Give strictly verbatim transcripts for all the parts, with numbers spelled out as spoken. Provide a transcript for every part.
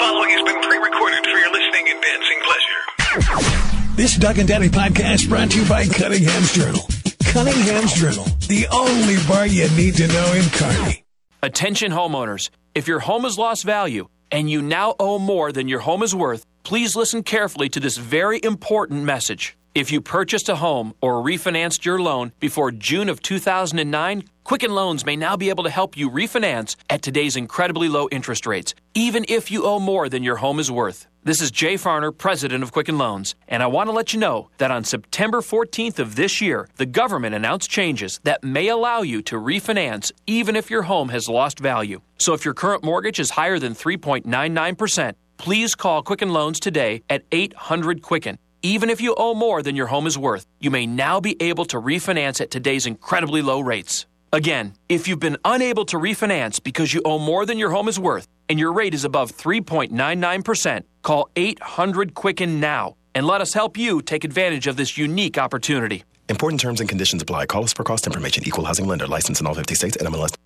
following has been pre-recorded for your listening and dancing pleasure. This Doug and Daddy podcast brought to you by Cunningham's Journal. Cunningham's Journal, the only bar you need to know in Kearney. Attention homeowners, if your home has lost value and you now owe more than your home is worth, please listen carefully to this very important message. If you purchased a home or refinanced your loan before June of two thousand nine, Quicken Loans may now be able to help you refinance at today's incredibly low interest rates, even if you owe more than your home is worth. This is Jay Farner, president of Quicken Loans, and I want to let you know that on September fourteenth of this year, the government announced changes that may allow you to refinance even if your home has lost value. So if your current mortgage is higher than three point nine nine percent, please call Quicken Loans today at eight hundred Quicken. Even if you owe more than your home is worth, you may now be able to refinance at today's incredibly low rates. Again, if you've been unable to refinance because you owe more than your home is worth and your rate is above three point nine nine percent, call eight hundred Quicken now and let us help you take advantage of this unique opportunity. Important terms and conditions apply. Call us for cost information. Equal housing lender. Licensed in all fifty states and M L S.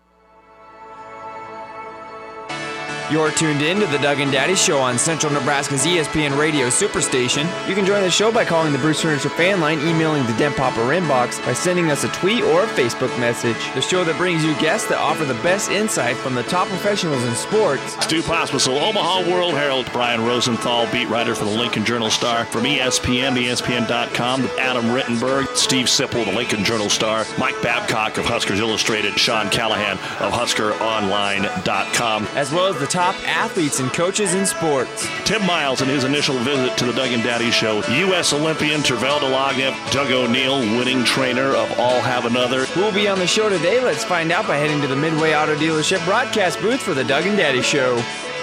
You're tuned in to the Doug and Daddy Show on Central Nebraska's E S P N Radio Superstation. You can join the show by calling the Bruce Furniture fan line, emailing the Den Popper inbox, by sending us a tweet or a Facebook message. The show that brings you guests that offer the best insight from the top professionals in sports. Stu Pospisil, Omaha World Herald. Brian Rosenthal, beat writer for the Lincoln Journal-Star. From E S P N, E S P N dot com, Adam Rittenberg, Steve Sipple, the Lincoln Journal-Star, Mike Babcock of Huskers Illustrated, Sean Callahan of Husker Online dot com. As well as the top athletes and coaches in sports. Tim Miles in his initial visit to the Doug and Daddy Show. U S Olympian Tervel Dlagnev, Doug O'Neill, winning trainer of All Have Another. Who will be on the show today? Let's find out by heading to the Midway Auto Dealership broadcast booth for the Doug and Daddy Show.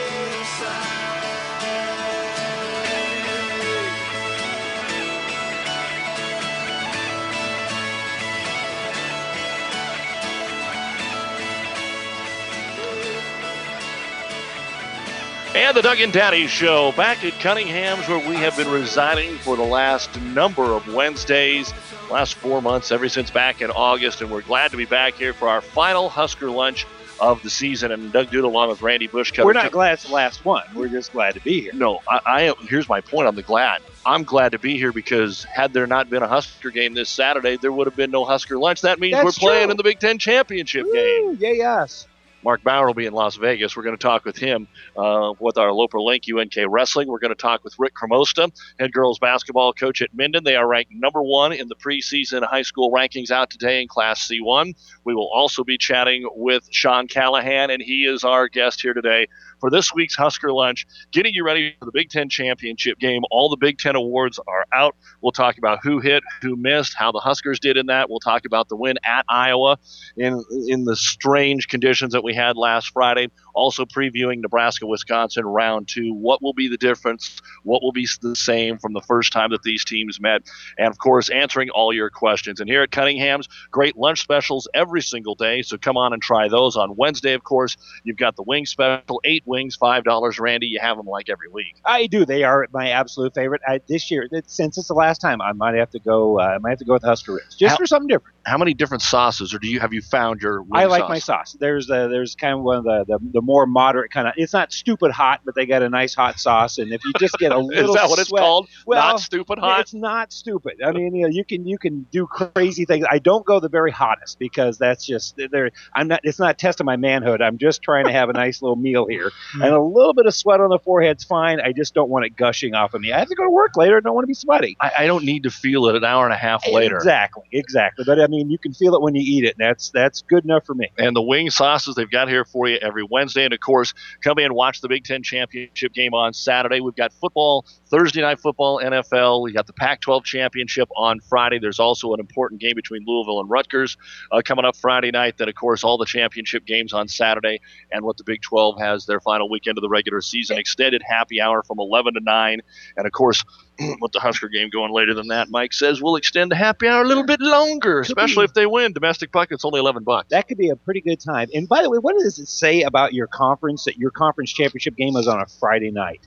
And the Doug and Daddy Show back at Cunningham's, where we have been residing for the last number of Wednesdays, last four months, ever since back in August. And we're glad to be back here for our final Husker lunch of the season. And Doug Duda along with Randy Bushcutter. We're not glad it's the last one. We're just glad to be here. No, I, I am. Here's my point on the glad. I'm glad to be here because had there not been a Husker game this Saturday, there would have been no Husker lunch. That means That's we're playing true. in the Big Ten Championship Woo, game. Yeah, yes. Mark Bauer will be in Las Vegas. We're going to talk with him uh, with our Loper Link U N K Wrestling. We're going to talk with Rick Cremosta, head girls basketball coach at Minden. They are ranked number one in the preseason high school rankings out today in Class C one. We will also be chatting with Sean Callahan, and he is our guest here today for this week's Husker Lunch, getting you ready for the Big Ten Championship game. All the Big Ten awards are out. We'll talk about who hit, who missed, how the Huskers did in that. We'll talk about the win at Iowa in in the strange conditions that we had last Friday. Also previewing Nebraska-Wisconsin round two. What will be the difference? What will be the same from the first time that these teams met? And, of course, answering all your questions. And here at Cunningham's, great lunch specials every single day, so come on and try those. On Wednesday, of course, you've got the wing special, eight wings, five dollars. Randy, you have them like every week. I do. They are my absolute favorite. I, this year, since it's the last time, I might have to go. Uh, I might have to go with Husker Ribs just how, for something different. How many different sauces, or do you have you found your? Wing I like sauce? my sauce. There's uh, there's kind of one of the, the the more moderate kind of. It's not stupid hot, but they got a nice hot sauce. And if you just get a little, is that what it's sweat, called? Well, not stupid hot. It's not stupid. I mean, you know, you can you can do crazy things. I don't go the very hottest because that's just there. I'm not. It's not testing my manhood. I'm just trying to have a nice little meal here, and a little bit of sweat on the forehead's fine. I just don't want it gushing off of me. I have to go to work later. I don't want to be sweaty. I, I don't need to feel it an hour and a half later. Exactly, exactly. But I mean, you can feel it when you eat it, and that's that's good enough for me. And the wing sauces they've got here for you every Wednesday. And, of course, come in and watch the Big Ten Championship game on Saturday. We've got football, Thursday Night Football, N F L. We got the Pac twelve Championship on Friday. There's also an important game between Louisville and Rutgers uh, coming up Friday night. Then, of course, all the championship games on Saturday. And what the Big twelve has their final weekend of the regular season. Extended happy hour from eleven to nine. And, of course, with the Husker game going later than that, Mike says we'll extend the happy hour a little bit longer, especially if they win. Domestic puck, it's only eleven bucks. That could be a pretty good time. And by the way, what does it say about your conference that your conference championship game is on a Friday night?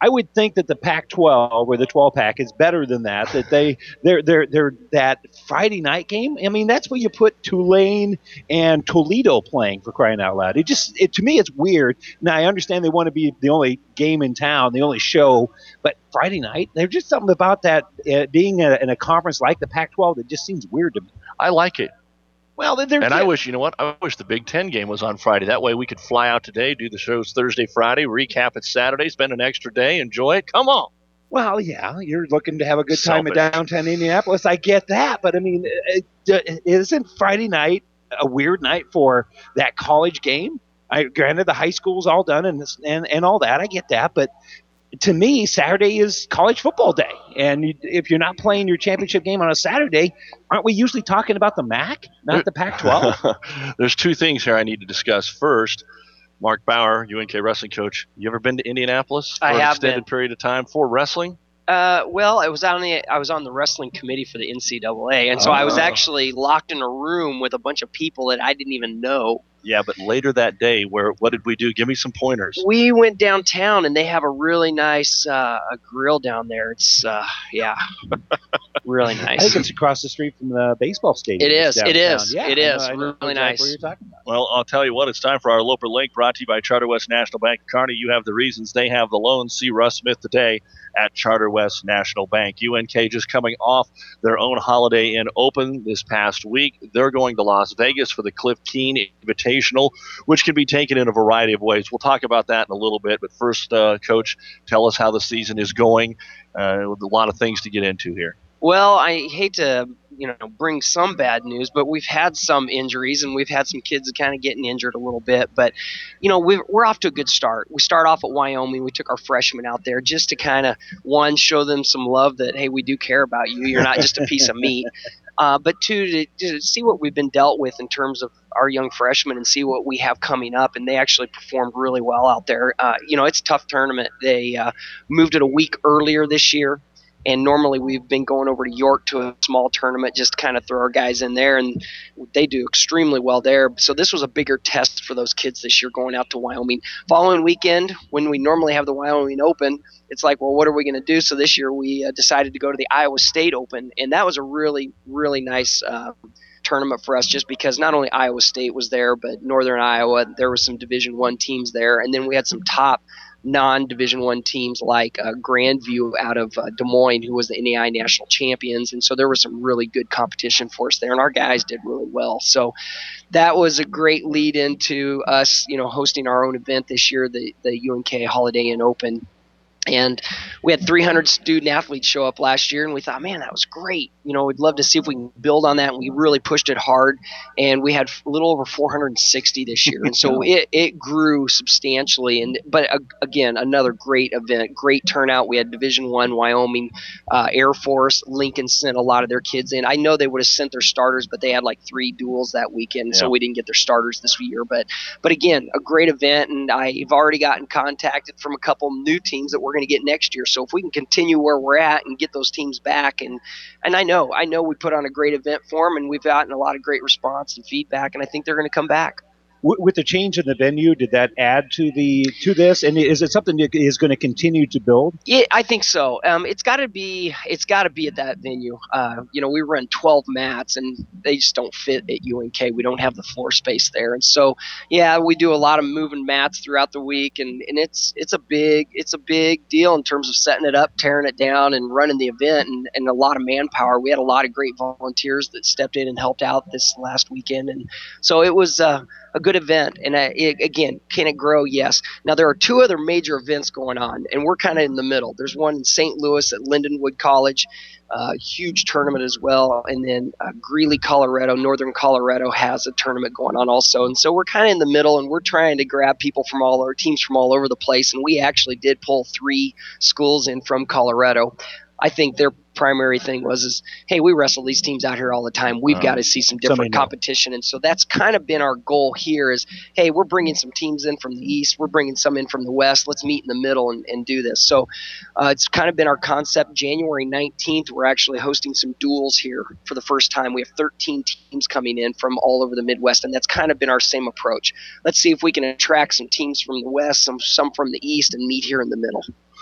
I would think that the Pac twelve or the twelve pack is better than that. That they they're they're they're that Friday night game. I mean, that's where you put Tulane and Toledo playing, for crying out loud. It just it to me it's weird. Now I understand they want to be the only game in town, the only show, but Friday night there's just something about that uh, being a, in a conference like the Pac twelve that just seems weird to me. I like it. Well, they're, and I wish, you know what, I wish the Big Ten game was on Friday. That way we could fly out today, do the shows Thursday, Friday, recap it Saturday, spend an extra day, enjoy it. Come on. Well, yeah, you're looking to have a good time Selfish. in downtown Indianapolis. I get that, but I mean, it, it, isn't Friday night a weird night for that college game? I granted the high school's all done and and and all that. I get that, but to me, Saturday is college football day, and you, if you're not playing your championship game on a Saturday, aren't we usually talking about the M A C, not the Pac twelve? There's two things here I need to discuss. First, Mark Bauer, U N K wrestling coach. You ever been to Indianapolis for I an have extended been. period of time for wrestling? Uh, well, I was on the I was on the wrestling committee for the N C double A, and so I was Oh. actually locked in a room with a bunch of people that I didn't even know. Yeah, but later that day, where what did we do? Give me some pointers. We went downtown, and they have a really nice uh, a grill down there. It's uh, yeah, really I think nice. it's across the street from the baseball stadium. It It's is, it downtown. is, Yeah, it I is. know- I know Really exactly nice. What you're talking about. Well, I'll tell you what, it's time for our Loper Link, brought to you by Charter West National Bank. Kearney, you have the reasons, they have the loans. See Russ Smith today at Charter West National Bank. U N K just coming off their own Holiday Inn Open this past week. They're going to Las Vegas for the Cliff Keen Invitational, which can be taken in a variety of ways. We'll talk about that in a little bit, but first, uh, Coach, tell us how the season is going. Uh, with a lot of things to get into here. Well, I hate to, you know, bring some bad news, but we've had some injuries, and we've had some kids kind of getting injured a little bit. But, you know, we've, we're off to a good start. We start off at Wyoming. We took our freshmen out there just to kind of, one, show them some love that, hey, we do care about you. You're not just a piece of meat. Uh, but two, to, to see what we've been dealt with in terms of our young freshmen and see what we have coming up. And they actually performed really well out there. Uh, you know, it's a tough tournament. They uh, moved it a week earlier this year. And normally we've been going over to York to a small tournament just to kind of throw our guys in there, and they do extremely well there. So this was a bigger test for those kids this year going out to Wyoming. Following weekend, when we normally have the Wyoming Open, it's like, well, what are we going to do? So this year we uh, decided to go to the Iowa State Open, and that was a really, really nice uh, tournament for us just because not only Iowa State was there, but Northern Iowa, there were some Division One teams there, and then we had some top non-Division One teams like uh, Grandview out of uh, Des Moines, who was the N A I A national champions, and so there was some really good competition for us there, and our guys did really well. So that was a great lead into us, you know, hosting our own event this year, the the U N K Holiday Inn Open. And we had three hundred student athletes show up last year, and we thought, man, that was great. You know, we'd love to see if we can build on that, and we really pushed it hard. And we had a little over four hundred sixty this year, and so it, it grew substantially. And but uh, again, another great event, great turnout. We had Division One, Wyoming, uh, Air Force, Lincoln sent a lot of their kids in. I know they would have sent their starters, but they had like three duels that weekend, Yeah. so we didn't get their starters this year. But but again, a great event, and I've already gotten contacted from a couple new teams that we're going to get next year. So if we can continue where we're at and get those teams back, and and I know I know we put on a great event for them, and we've gotten a lot of great response and feedback, and I think they're going to come back. W- With the change in the venue, did that add to the to this? And is it something that is going to continue to build? Yeah, I think so. Um, it's got to be. It's got to be at that venue. Uh, you know, we run twelve mats, and they just don't fit at U N K. We don't have the floor space there, and so yeah, we do a lot of moving mats throughout the week, and, and it's it's a big it's a big deal in terms of setting it up, tearing it down, and running the event, and, and a lot of manpower. We had a lot of great volunteers that stepped in and helped out this last weekend, and so it was uh, a good event. And uh, it, again, can it grow? Yes. Now there are two other major events going on, and we're kind of in the middle. There's one in Saint Louis at Lindenwood College, uh, huge tournament as well, and then uh, Greeley, Colorado, Northern Colorado has a tournament going on also. And so we're kind of in the middle, and we're trying to grab people from all our teams from all over the place. And we actually did pull three schools in from Colorado. I think their primary thing was is, hey, we wrestle these teams out here all the time. We've Uh, got to see some different somebody know. competition. And so that's kind of been our goal here is, hey, we're bringing some teams in from the east. We're bringing some in from the west. Let's meet in the middle and, and do this. So uh, it's kind of been our concept. January nineteenth, we're actually hosting some duels here for the first time. We have thirteen teams coming in from all over the Midwest, and that's kind of been our same approach. Let's see if we can attract some teams from the west, some, some from the east, and meet here in the middle.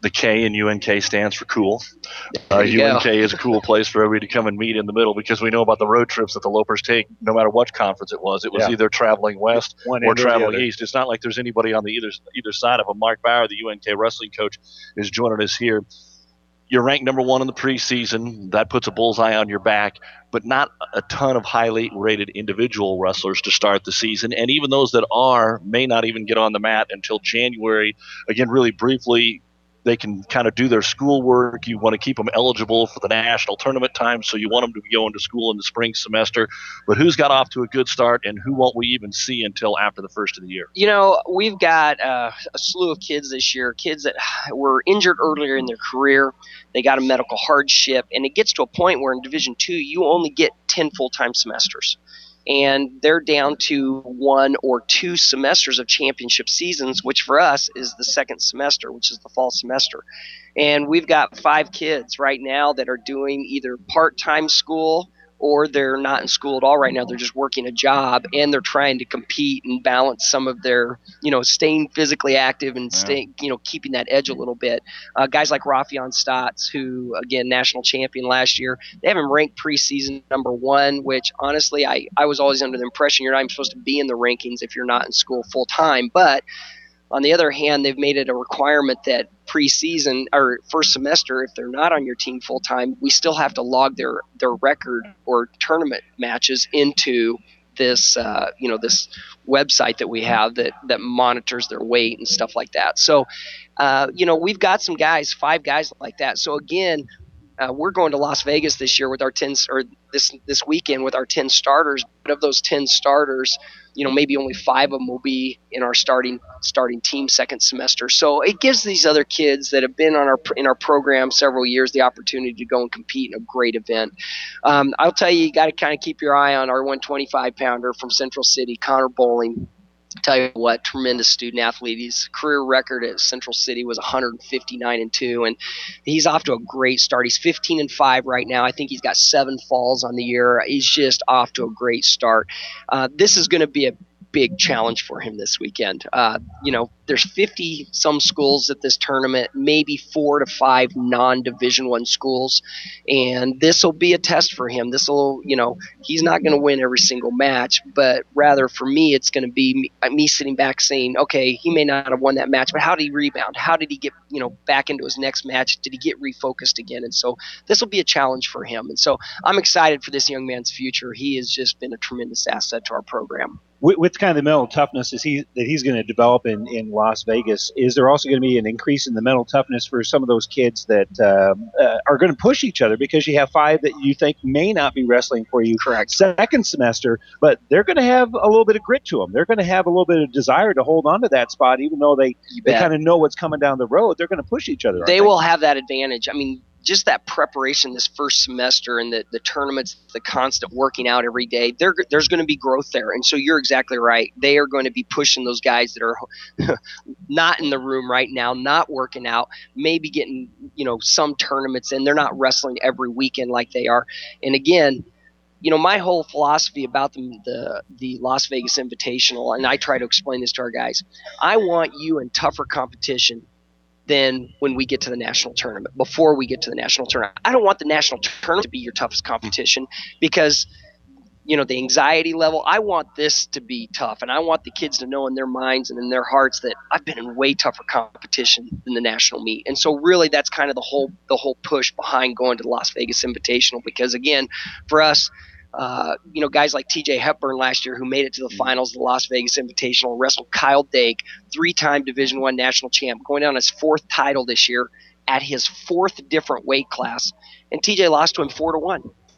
the K in U N K stands for cool. Uh, There you U N K go. is a cool place for everybody to come and meet in the middle, because we know about the road trips that the Lopers take, no matter what conference it was. It was Yeah. either traveling west One or end or the traveling other. east. It's not like there's anybody on the either either side of them. Mark Bauer, the U N K wrestling coach, is joining us here. You're ranked number one in the preseason. That puts a bullseye on your back, but not a ton of highly rated individual wrestlers to start the season. And even those that are may not even get on the mat until January. Again, really briefly, they can kind of do their schoolwork. You want to keep them eligible for the national tournament time, so you want them to be going to school in the spring semester. But who's got off to a good start, and who won't we even see until after the first of the year? You know, we've got uh, a slew of kids this year, kids that were injured earlier in their career. They got a medical hardship, and it gets to a point where in Division Two, you only get ten full-time semesters. And they're down to one or two semesters of championship seasons, which for us is the second semester, which is the fall semester. And we've got five kids right now that are doing either part-time school or they're not in school at all right now. They're just working a job, and they're trying to compete and balance some of their, you know, staying physically active and staying, you know, keeping that edge a little bit. Uh, guys like Rafion Stotts, who, again, national champion last year, they have him ranked preseason number one, which honestly, I, I was always under the impression you're not even supposed to be in the rankings if you're not in school full time. But on the other hand, they've made it a requirement that preseason or first semester, if they're not on your team full time, we still have to log their, their record or tournament matches into this, uh, you know, this website that we have that, that monitors their weight and stuff like that. So, uh, you know, we've got some guys, five guys like that. So again, uh, we're going to Las Vegas this year with our ten, or this this weekend with our ten starters. But of those ten starters, you know, maybe only five of them will be in our starting starting team second semester. So it gives these other kids that have been on our in our program several years the opportunity to go and compete in a great event. Um, I'll tell you, you got to kind of keep your eye on our one twenty-five pounder from Central City, Connor Bowling. Tell you what, tremendous student athlete. His career record at Central City was one fifty-nine and two, and he's off to a great start. He's fifteen and five right now. I think he's got seven falls on the year. He's just off to a great start. Uh, this is going to be a big challenge for him this weekend. Uh, you know, there's fifty some schools at this tournament, maybe four to five non-Division One schools, and this will be a test for him. This will, you know, he's not going to win every single match, but rather for me, it's going to be me, me sitting back saying, okay, he may not have won that match, but how did he rebound? How did he get, you know, back into his next match? Did he get refocused again? And so this will be a challenge for him. And so I'm excited for this young man's future. He has just been a tremendous asset to our program. With, with kind of the mental toughness is he, that he's going to develop in, in Las Vegas, is there also going to be an increase in the mental toughness for some of those kids that um, uh, are going to push each other, because you have five that you think may not be wrestling for you Correct. second semester, but they're going to have a little bit of grit to them. They're going to have a little bit of desire to hold on to that spot, even though they, they bet. kind of know what's coming down the road. They're going to push each other. aren't They will have that advantage. I mean, just that preparation this first semester and the, the tournaments, the constant working out every day, there, there's going to be growth there. And so you're exactly right. They are going to be pushing those guys that are not in the room right now, not working out, maybe getting, you know, some tournaments in. They're not wrestling every weekend like they are. And again, you know, my whole philosophy about the, the the Las Vegas Invitational, and I try to explain this to our guys, I want you in tougher competition than when we get to the national tournament, before we get to the national tournament. I don't want the national tournament to be your toughest competition, because, you know, the anxiety level, I want this to be tough, and I want the kids to know in their minds and in their hearts that I've been in way tougher competition than the national meet. And so really that's kind of the whole the whole push behind going to the Las Vegas Invitational, because again, for us, Uh, you know, guys like T J Hepburn last year, who made it to the finals of the Las Vegas Invitational, wrestled Kyle Dake, three-time Division One national champ, going down his fourth title this year at his fourth different weight class, and T J lost to him four to one.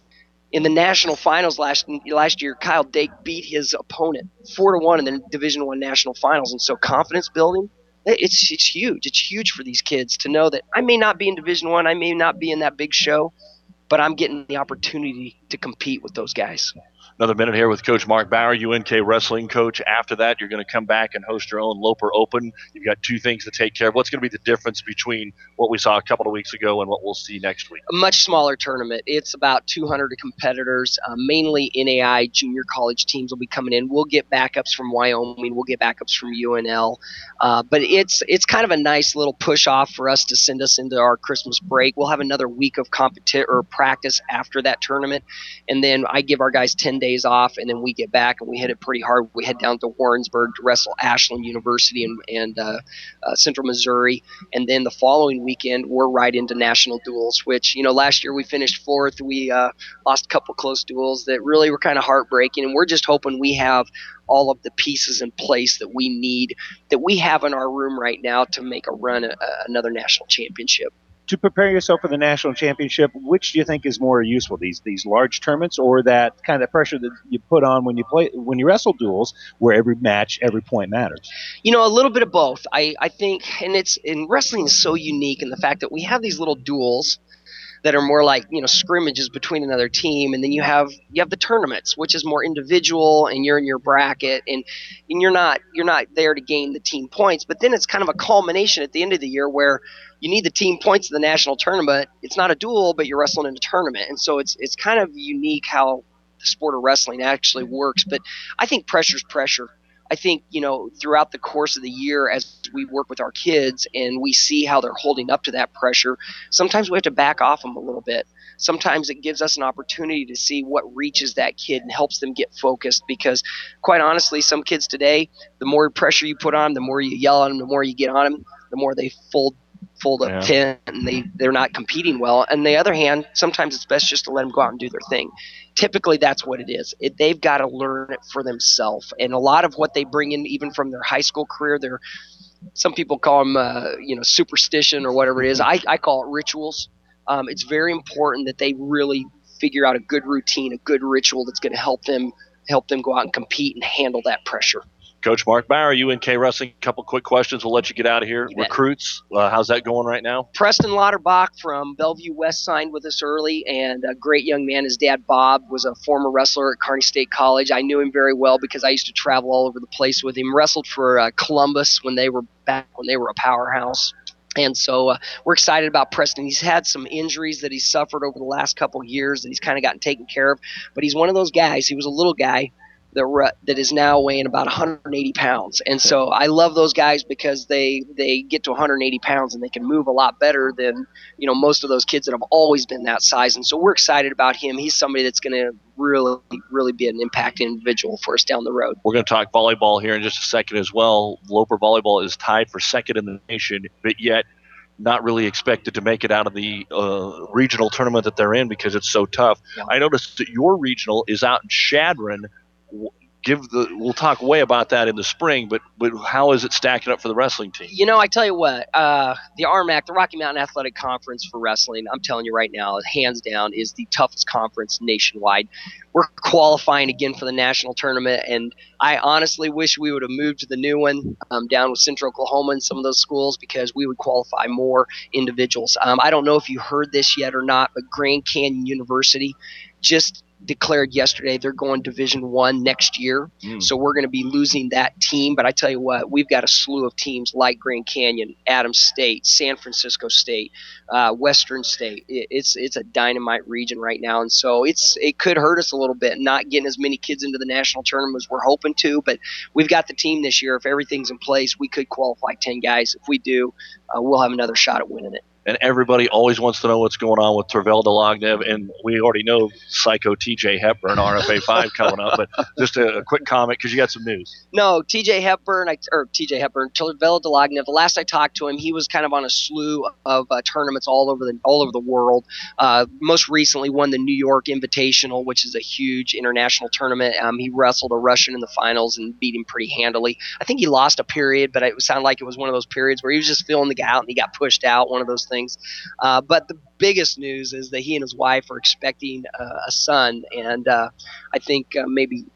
In the national finals last last year, Kyle Dake beat his opponent four to one in the Division One national finals, and so confidence building, it's it's huge. It's huge for these kids to know that I may not be in Division One, I may not be in that big show, but I'm getting the opportunity to compete with those guys. Another minute here with Coach Mark Bauer, U N K wrestling coach. After that, you're going to come back and host your own Loper Open. You've got two things to take care of. What's going to be the difference between what we saw a couple of weeks ago and what we'll see next week? A much smaller tournament. It's about two hundred competitors, uh, mainly N A I junior college teams will be coming in. We'll get backups from Wyoming. We'll get backups from U N L. Uh, but it's it's kind of a nice little push off for us to send us into our Christmas break. We'll have another week of competi- or practice after that tournament. And then I give our guys ten days off, and then we get back and we hit it pretty hard. We head down to Warrensburg to wrestle Ashland University and, and uh, uh, Central Missouri. And then the following weekend, we're right into national duels, which, you know, last year we finished fourth. We uh, lost a couple close duels that really were kind of heartbreaking. And we're just hoping we have all of the pieces in place that we need, that we have in our room right now to make a run at uh, another national championship. To prepare yourself for the national championship, which do you think is more useful, these these large tournaments or that kind of pressure that you put on when you play when you wrestle duels, where every match, every point matters? You know, a little bit of both. I, I think, and it's in wrestling is so unique in the fact that we have these little duels that are more like, you know, scrimmages between another team, and then you have you have the tournaments, which is more individual, and you're in your bracket, and and you're not you're not there to gain the team points. But then it's kind of a culmination at the end of the year where you need the team points of the national tournament. It's not a duel, but you're wrestling in a tournament, and so it's it's kind of unique how the sport of wrestling actually works. But I think pressure's pressure. I think, you know, throughout the course of the year, as we work with our kids and we see how they're holding up to that pressure, sometimes we have to back off them a little bit. Sometimes it gives us an opportunity to see what reaches that kid and helps them get focused, because quite honestly, some kids today, the more pressure you put on them, the more you yell at them, the more you get on them, the more they fold fold up yeah. tent and they, they're not competing well. On the other hand, sometimes it's best just to let them go out and do their thing. Typically, that's what it is. It, they've got to learn it for themselves. And a lot of what they bring in, even from their high school career, they're some people call them, uh, you know, superstition or whatever it is. I, I call it rituals. Um, it's very important that they really figure out a good routine, a good ritual that's going to help them help them go out and compete and handle that pressure. Coach Mark Bauer, U N K Wrestling. A couple quick questions. We'll let you get out of here. Recruits, uh, how's that going right now? Preston Lauterbach from Bellevue West signed with us early, and a great young man. His dad, Bob, was a former wrestler at Kearney State College. I knew him very well because I used to travel all over the place with him. Wrestled for uh, Columbus when they were back when they were a powerhouse. And so uh, we're excited about Preston. He's had some injuries that he's suffered over the last couple of years that he's kind of gotten taken care of. But he's one of those guys. He was a little guy that that is now weighing about one hundred eighty pounds. And so I love those guys because they they get to one hundred eighty pounds and they can move a lot better than, you know, most of those kids that have always been that size. And so we're excited about him. He's somebody that's going to really, really be an impact individual for us down the road. We're going to talk volleyball here in just a second as well. Loper Volleyball is tied for second in the nation, but yet not really expected to make it out of the uh, regional tournament that they're in because it's so tough. Yeah. I noticed that your regional is out in Chadron. Give the we'll talk way about that in the spring, but but how is it stacking up for the wrestling team? You know, I tell you what, uh, the R M A C, the Rocky Mountain Athletic Conference for wrestling, I'm telling you right now, hands down, is the toughest conference nationwide. We're qualifying again for the national tournament, and I honestly wish we would have moved to the new one um, down with Central Oklahoma and some of those schools because we would qualify more individuals. Um, I don't know if you heard this yet or not, but Grand Canyon University just declared yesterday they're going Division One next year. Mm. So we're going to be losing that team. But I tell you what, we've got a slew of teams like Grand Canyon, Adams State, San Francisco State, uh, Western State. It, it's it's a dynamite region right now, and so it's it could hurt us a little bit not getting as many kids into the national tournament as we're hoping to. But we've got the team this year. If everything's in place, we could qualify ten guys. If we do, uh, we'll have another shot at winning it. And everybody always wants to know what's going on with Tervel Delognev, and we already know Psycho T J Hepburn, R F A five coming up. But just a, a quick comment because you got some news. No, T J Hepburn, I, or T J Hepburn, Tervel Delognev. The last I talked to him, he was kind of on a slew of uh, tournaments all over the all over the world. Uh, most recently, won the New York Invitational, which is a huge international tournament. Um, he wrestled a Russian in the finals and beat him pretty handily. I think he lost a period, but it sounded like it was one of those periods where he was just feeling the guy out and he got pushed out. One of those things. Things. Uh, but the biggest news is that he and his wife are expecting uh, a son, and uh, I think uh, maybe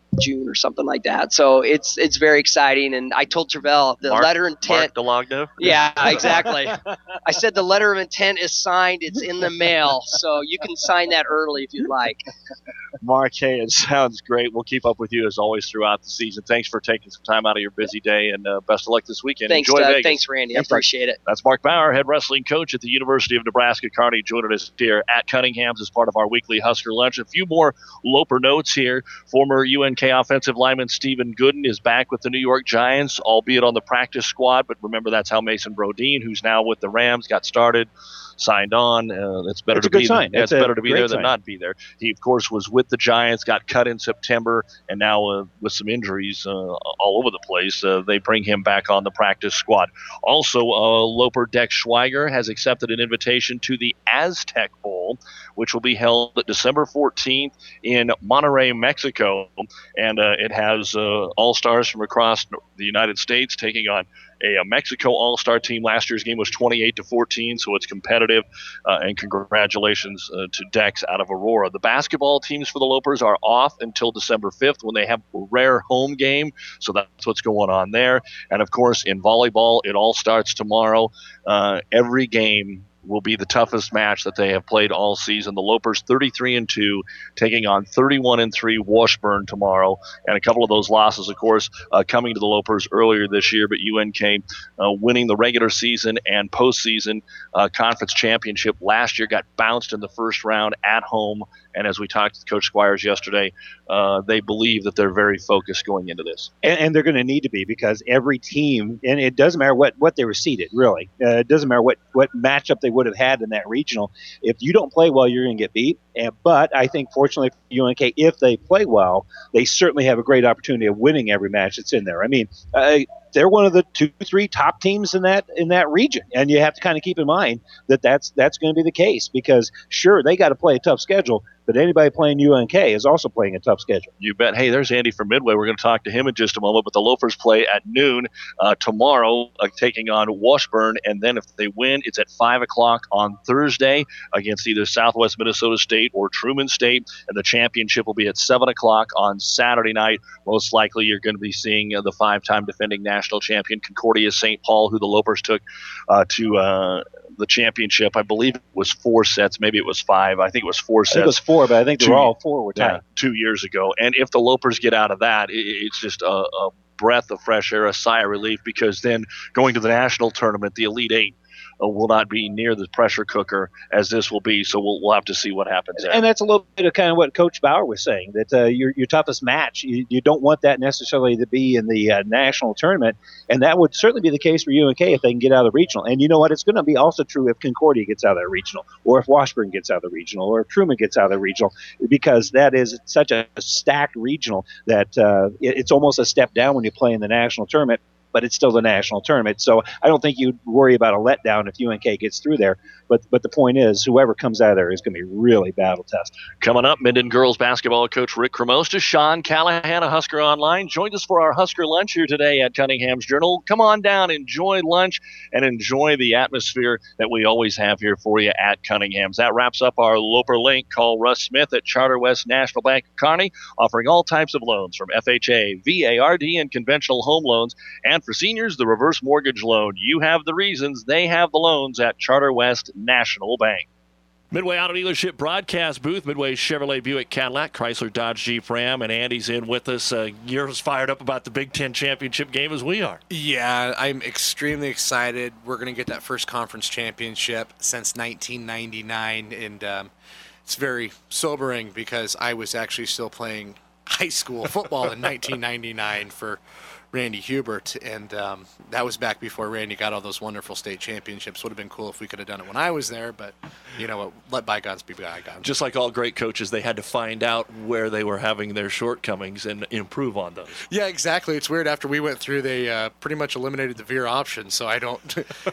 June or something like that. So it's it's very exciting. And I told Travell the Mark, letter of intent. Mark DeLogno? Yeah, exactly. I said the letter of intent is signed. It's in the mail. So you can sign that early if you'd like. Mark, hey, it sounds great. We'll keep up with you as always throughout the season. Thanks for taking some time out of your busy day, and uh, best of luck this weekend. Thanks, Enjoy Doug. Vegas. Thanks, Randy. I appreciate it. That's Mark Bauer, head wrestling coach at the University of Nebraska Kearney, joining us here at Cunningham's as part of our weekly Husker Lunch. A few more Loper notes here. Former U N K offensive lineman Stephen Gooden is back with the New York Giants, albeit on the practice squad, but remember that's how Mason Brodeen, who's now with the Rams, got started. Signed on. Uh, it's better That's to a good be sign. there. Yeah, it's That's a better to be there than sign. not be there. He, of course, was with the Giants, got cut in September, and now uh, with some injuries uh, all over the place, uh, they bring him back on the practice squad. Also, uh, Loper Dex Schweiger has accepted an invitation to the Aztec Bowl, which will be held December fourteenth in Monterrey, Mexico, and uh, it has uh, all-stars from across the United States taking on a, a Mexico all-star team. Last year's game was twenty-eight to fourteen, so it's competitive. Uh, and congratulations uh, to Dex out of Aurora. The basketball teams for the Lopers are off until December fifth when they have a rare home game, so that's what's going on there. And of course, in volleyball, it all starts tomorrow. Uh, every game will be the toughest match that they have played all season. The Lopers thirty-three and two taking on thirty-one and three Washburn tomorrow, and a couple of those losses, of course, uh, coming to the Lopers earlier this year, but U N K uh, winning the regular season and postseason uh, conference championship last year, got bounced in the first round at home, and as we talked to Coach Squires yesterday, uh, they believe that they're very focused going into this. And, and they're going to need to be, because every team, and it doesn't matter what, what they were seeded, really. Uh, it doesn't matter what, what matchup they would have had in that regional. If you don't play well, you're going to get beat. And, but I think, fortunately for U N K, if they play well, they certainly have a great opportunity of winning every match that's in there. I mean, uh, they're one of the two, three top teams in that in that region, and you have to kind of keep in mind that that's that's going to be the case, because sure, they got to play a tough schedule, but anybody playing U N K is also playing a tough schedule. You bet. Hey, there's Andy from Midway. We're going to talk to him in just a moment, but the Loafers play at noon uh, tomorrow, uh, taking on Washburn, and then if they win, it's at five o'clock on Thursday against either Southwest Minnesota State or Truman State, and the championship will be at seven o'clock on Saturday night. Most likely you're going to be seeing uh, the five-time defending national champion Concordia Saint Paul, who the Lopers took uh, to uh, the championship. I believe it was four sets. Maybe it was five. I think it was four sets. I think it was four, but I think they two, were all four were tied. Yeah, two years ago. And if the Lopers get out of that, it, it's just a, a breath of fresh air, a sigh of relief, because then going to the national tournament, the Elite Eight, Uh, will not be near the pressure cooker as this will be, so we'll, we'll have to see what happens there. And that's a little bit of kind of what Coach Bauer was saying, that uh, your your toughest match, you, you don't want that necessarily to be in the uh, national tournament, and that would certainly be the case for U N K if they can get out of the regional. And you know what? It's going to be also true if Concordia gets out of the regional, or if Washburn gets out of the regional, or if Truman gets out of the regional, because that is such a stacked regional that uh, it, it's almost a step down when you play in the national tournament, but it's still the national tournament. So I don't think you'd worry about a letdown if U N K gets through there. But but the point is, whoever comes out of there is going to be really battle tested. Coming up, Minden girls basketball coach Rick Cremosta, Sean Callahan of Husker Online, joined us for our Husker lunch here today at Cunningham's Journal. Come on down, enjoy lunch, and enjoy the atmosphere that we always have here for you at Cunningham's. That wraps up our Loper Link. Call Russ Smith at Charter West National Bank of Kearney, offering all types of loans from F H A, V A R D, and conventional home loans. And for seniors, the reverse mortgage loan. You have the reasons, they have the loans at Charter West National Bank. Midway Auto Dealership broadcast booth, Midway Chevrolet Buick Cadillac, Chrysler Dodge Jeep Ram, and Andy's in with us. Uh, you're as fired up about the Big Ten championship game as we are. Yeah, I'm extremely excited. We're going to get that first conference championship since nineteen ninety-nine, and um, it's very sobering because I was actually still playing high school football in nineteen ninety-nine for Randy Hubert, and um, that was back before Randy got all those wonderful state championships. Would have been cool if we could have done it when I was there, but you know what, let bygones be bygones. Just like all great coaches, they had to find out where they were having their shortcomings and improve on those. Yeah, exactly. It's weird. After we went through, they uh, pretty much eliminated the veer option, so I don't,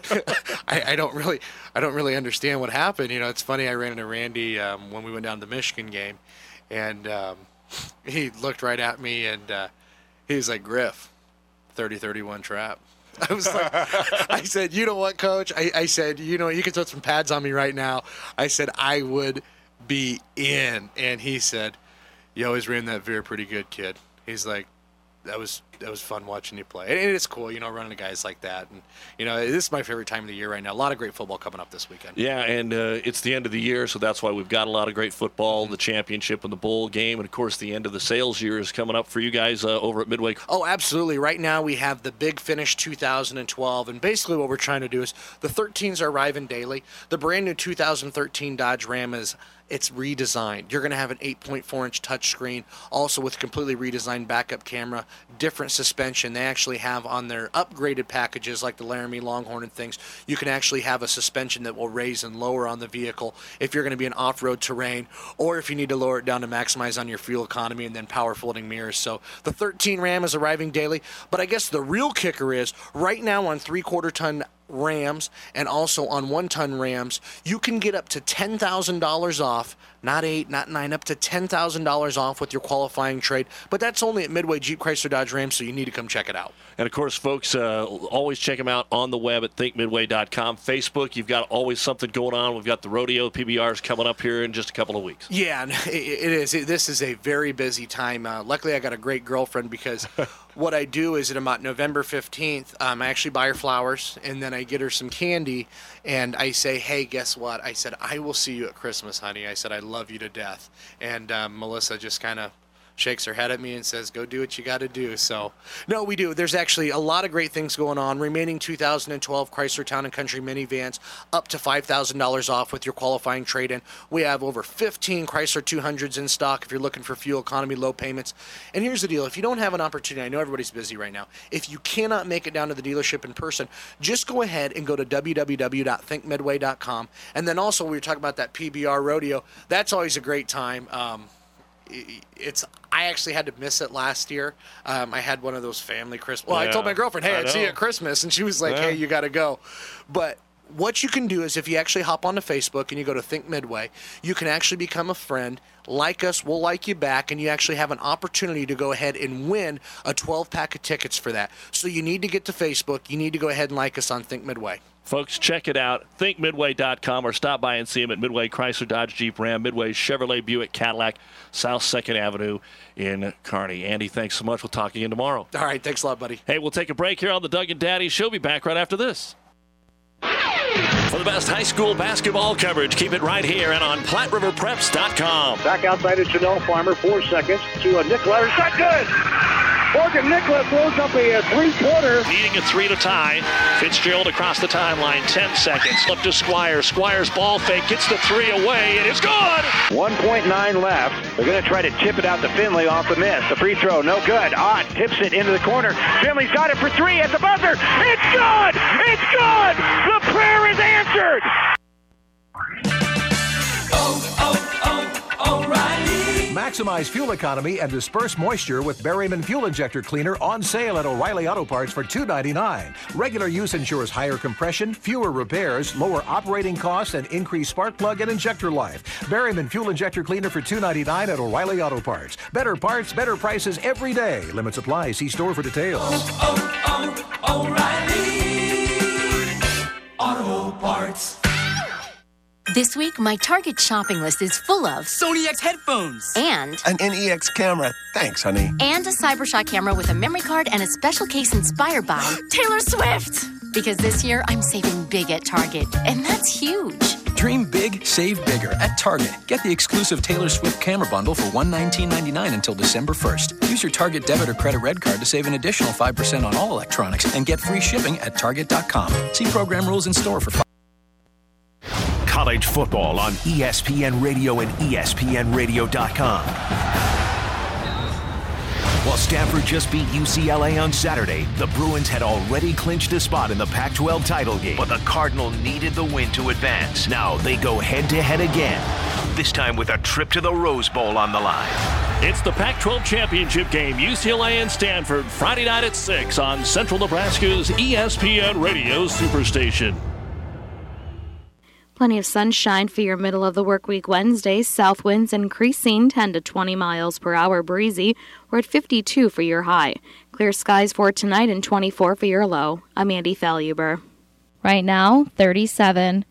I, I don't really, I don't really understand what happened. You know, it's funny. I ran into Randy um, when we went down to the Michigan game, and um, he looked right at me and uh, he was like, "Griff, thirty thirty-one trap." I was like, I said, "You know what, Coach?" I, I said, "You know, you can throw some pads on me right now." I said, "I would be in." And he said, "You always ran that veer pretty good, kid." he's like, that was that was fun watching you play. And it's cool, you know, running to guys like that. And, you know, this is my favorite time of the year right now. A lot of great football coming up this weekend. Yeah, and uh, it's the end of the year, so that's why we've got a lot of great football, mm-hmm. the championship and the bowl game. And, of course, the end of the sales year is coming up for you guys uh, over at Midway. Oh, absolutely. Right now we have the Big Finish two thousand twelve. And basically what we're trying to do is the thirteens are arriving daily. The brand new two thousand thirteen Dodge Ram is it's redesigned. You're going to have an eight point four inch touchscreen, also with completely redesigned backup camera, different suspension. They actually have on their upgraded packages like the Laramie Longhorn and things, you can actually have a suspension that will raise and lower on the vehicle if you're going to be in off-road terrain, or if you need to lower it down to maximize on your fuel economy, and then power folding mirrors. So the thirteen Ram is arriving daily, but I guess the real kicker is right now on three-quarter ton Rams and also on one-ton Rams, you can get up to ten thousand dollars off, not eight, not nine, up to ten thousand dollars off with your qualifying trade. But that's only at Midway Jeep Chrysler Dodge Ram, so you need to come check it out. And, of course, folks, uh, always check them out on the web at think midway dot com. Facebook, you've got always something going on. We've got the rodeo, P B Rs coming up here in just a couple of weeks. Yeah, it is. This is a very busy time. Uh, luckily, I got a great girlfriend because what I do is at about November fifteenth, um, I actually buy her flowers, and then I get her some candy, and I say, hey, guess what? I said, I will see you at Christmas, honey. I said, I love you to death. And um, Melissa just kind of shakes her head at me and says, go do what you got to do. So, no, we do. There's actually a lot of great things going on. Remaining two thousand twelve Chrysler Town and Country minivans up to five thousand dollars off with your qualifying trade-in. We have over fifteen Chrysler two hundreds in stock if you're looking for fuel economy, low payments. And here's the deal. If you don't have an opportunity, I know everybody's busy right now. If you cannot make it down to the dealership in person, just go ahead and go to w w w dot think midway dot com. And then also, we were talking about that P B R rodeo. That's always a great time. Um, It's. I actually had to miss it last year. Um, I had one of those family Christmas. Well, Yeah, I told my girlfriend, hey, I I'd see you know. at Christmas. And she was like, Yeah. hey, you got to go. But what you can do is if you actually hop onto Facebook and you go to Think Midway, you can actually become a friend. Like us, we'll like you back, and you actually have an opportunity to go ahead and win a twelve pack of tickets for that. So you need to get to Facebook. You need to go ahead and like us on Think Midway. Folks, check it out, think midway dot com, or stop by and see them at Midway Chrysler Dodge Jeep Ram, Midway Chevrolet Buick Cadillac, South second Avenue in Kearney. Andy, thanks so much. We'll talk again tomorrow. All right, thanks a lot, buddy. Hey, we'll take a break here on the Doug and Daddy Show. Be back right after this. For the best high school basketball coverage, keep it right here and on Platte River Preps dot com. Back outside of Chanel Farmer, four seconds to a Nicola. Shot good! Morgan Nicola throws up a, a three-pointer. Needing a three to tie. Fitzgerald across the timeline, ten seconds. Up to Squires. Squires ball fake, gets the three away, and it's good! one point nine left. They're going to try to tip it out to Finley off the miss. The free throw, no good. Ott tips it into the corner. Finley's got it for three at the buzzer. It's good! It's good! The prayer is answered! Maximize fuel economy and disperse moisture with Berryman Fuel Injector Cleaner on sale at O'Reilly Auto Parts for two ninety-nine. Regular use ensures higher compression, fewer repairs, lower operating costs, and increased spark plug and injector life. Berryman Fuel Injector Cleaner for two ninety-nine at O'Reilly Auto Parts. Better parts, better prices every day. Limits apply. See store for details. Oh, oh, oh, O'Reilly Auto Parts. This week, my Target shopping list is full of Sony X headphones and an N E X camera. Thanks, honey. And a CyberShot camera with a memory card and a special case inspired by Taylor Swift. Because this year, I'm saving big at Target, and that's huge. Dream big, save bigger at Target. Get the exclusive Taylor Swift camera bundle for one hundred nineteen ninety-nine until December first. Use your Target debit or credit red card to save an additional five percent on all electronics and get free shipping at Target dot com. See program rules in store for five. College football on E S P N Radio and E S P N radio dot com. While Stanford just beat U C L A on Saturday, the Bruins had already clinched a spot in the Pac twelve title game, but the Cardinal needed the win to advance. Now they go head-to-head again, this time with a trip to the Rose Bowl on the line. It's the Pac twelve championship game, U C L A and Stanford, Friday night at six on Central Nebraska's E S P N Radio Superstation. Plenty of sunshine for your middle of the work week Wednesday. South winds increasing ten to twenty miles per hour, breezy. We're at fifty-two for your high. Clear skies for tonight and twenty-four for your low. I'm Andy Faluber. Right now, thirty-seven.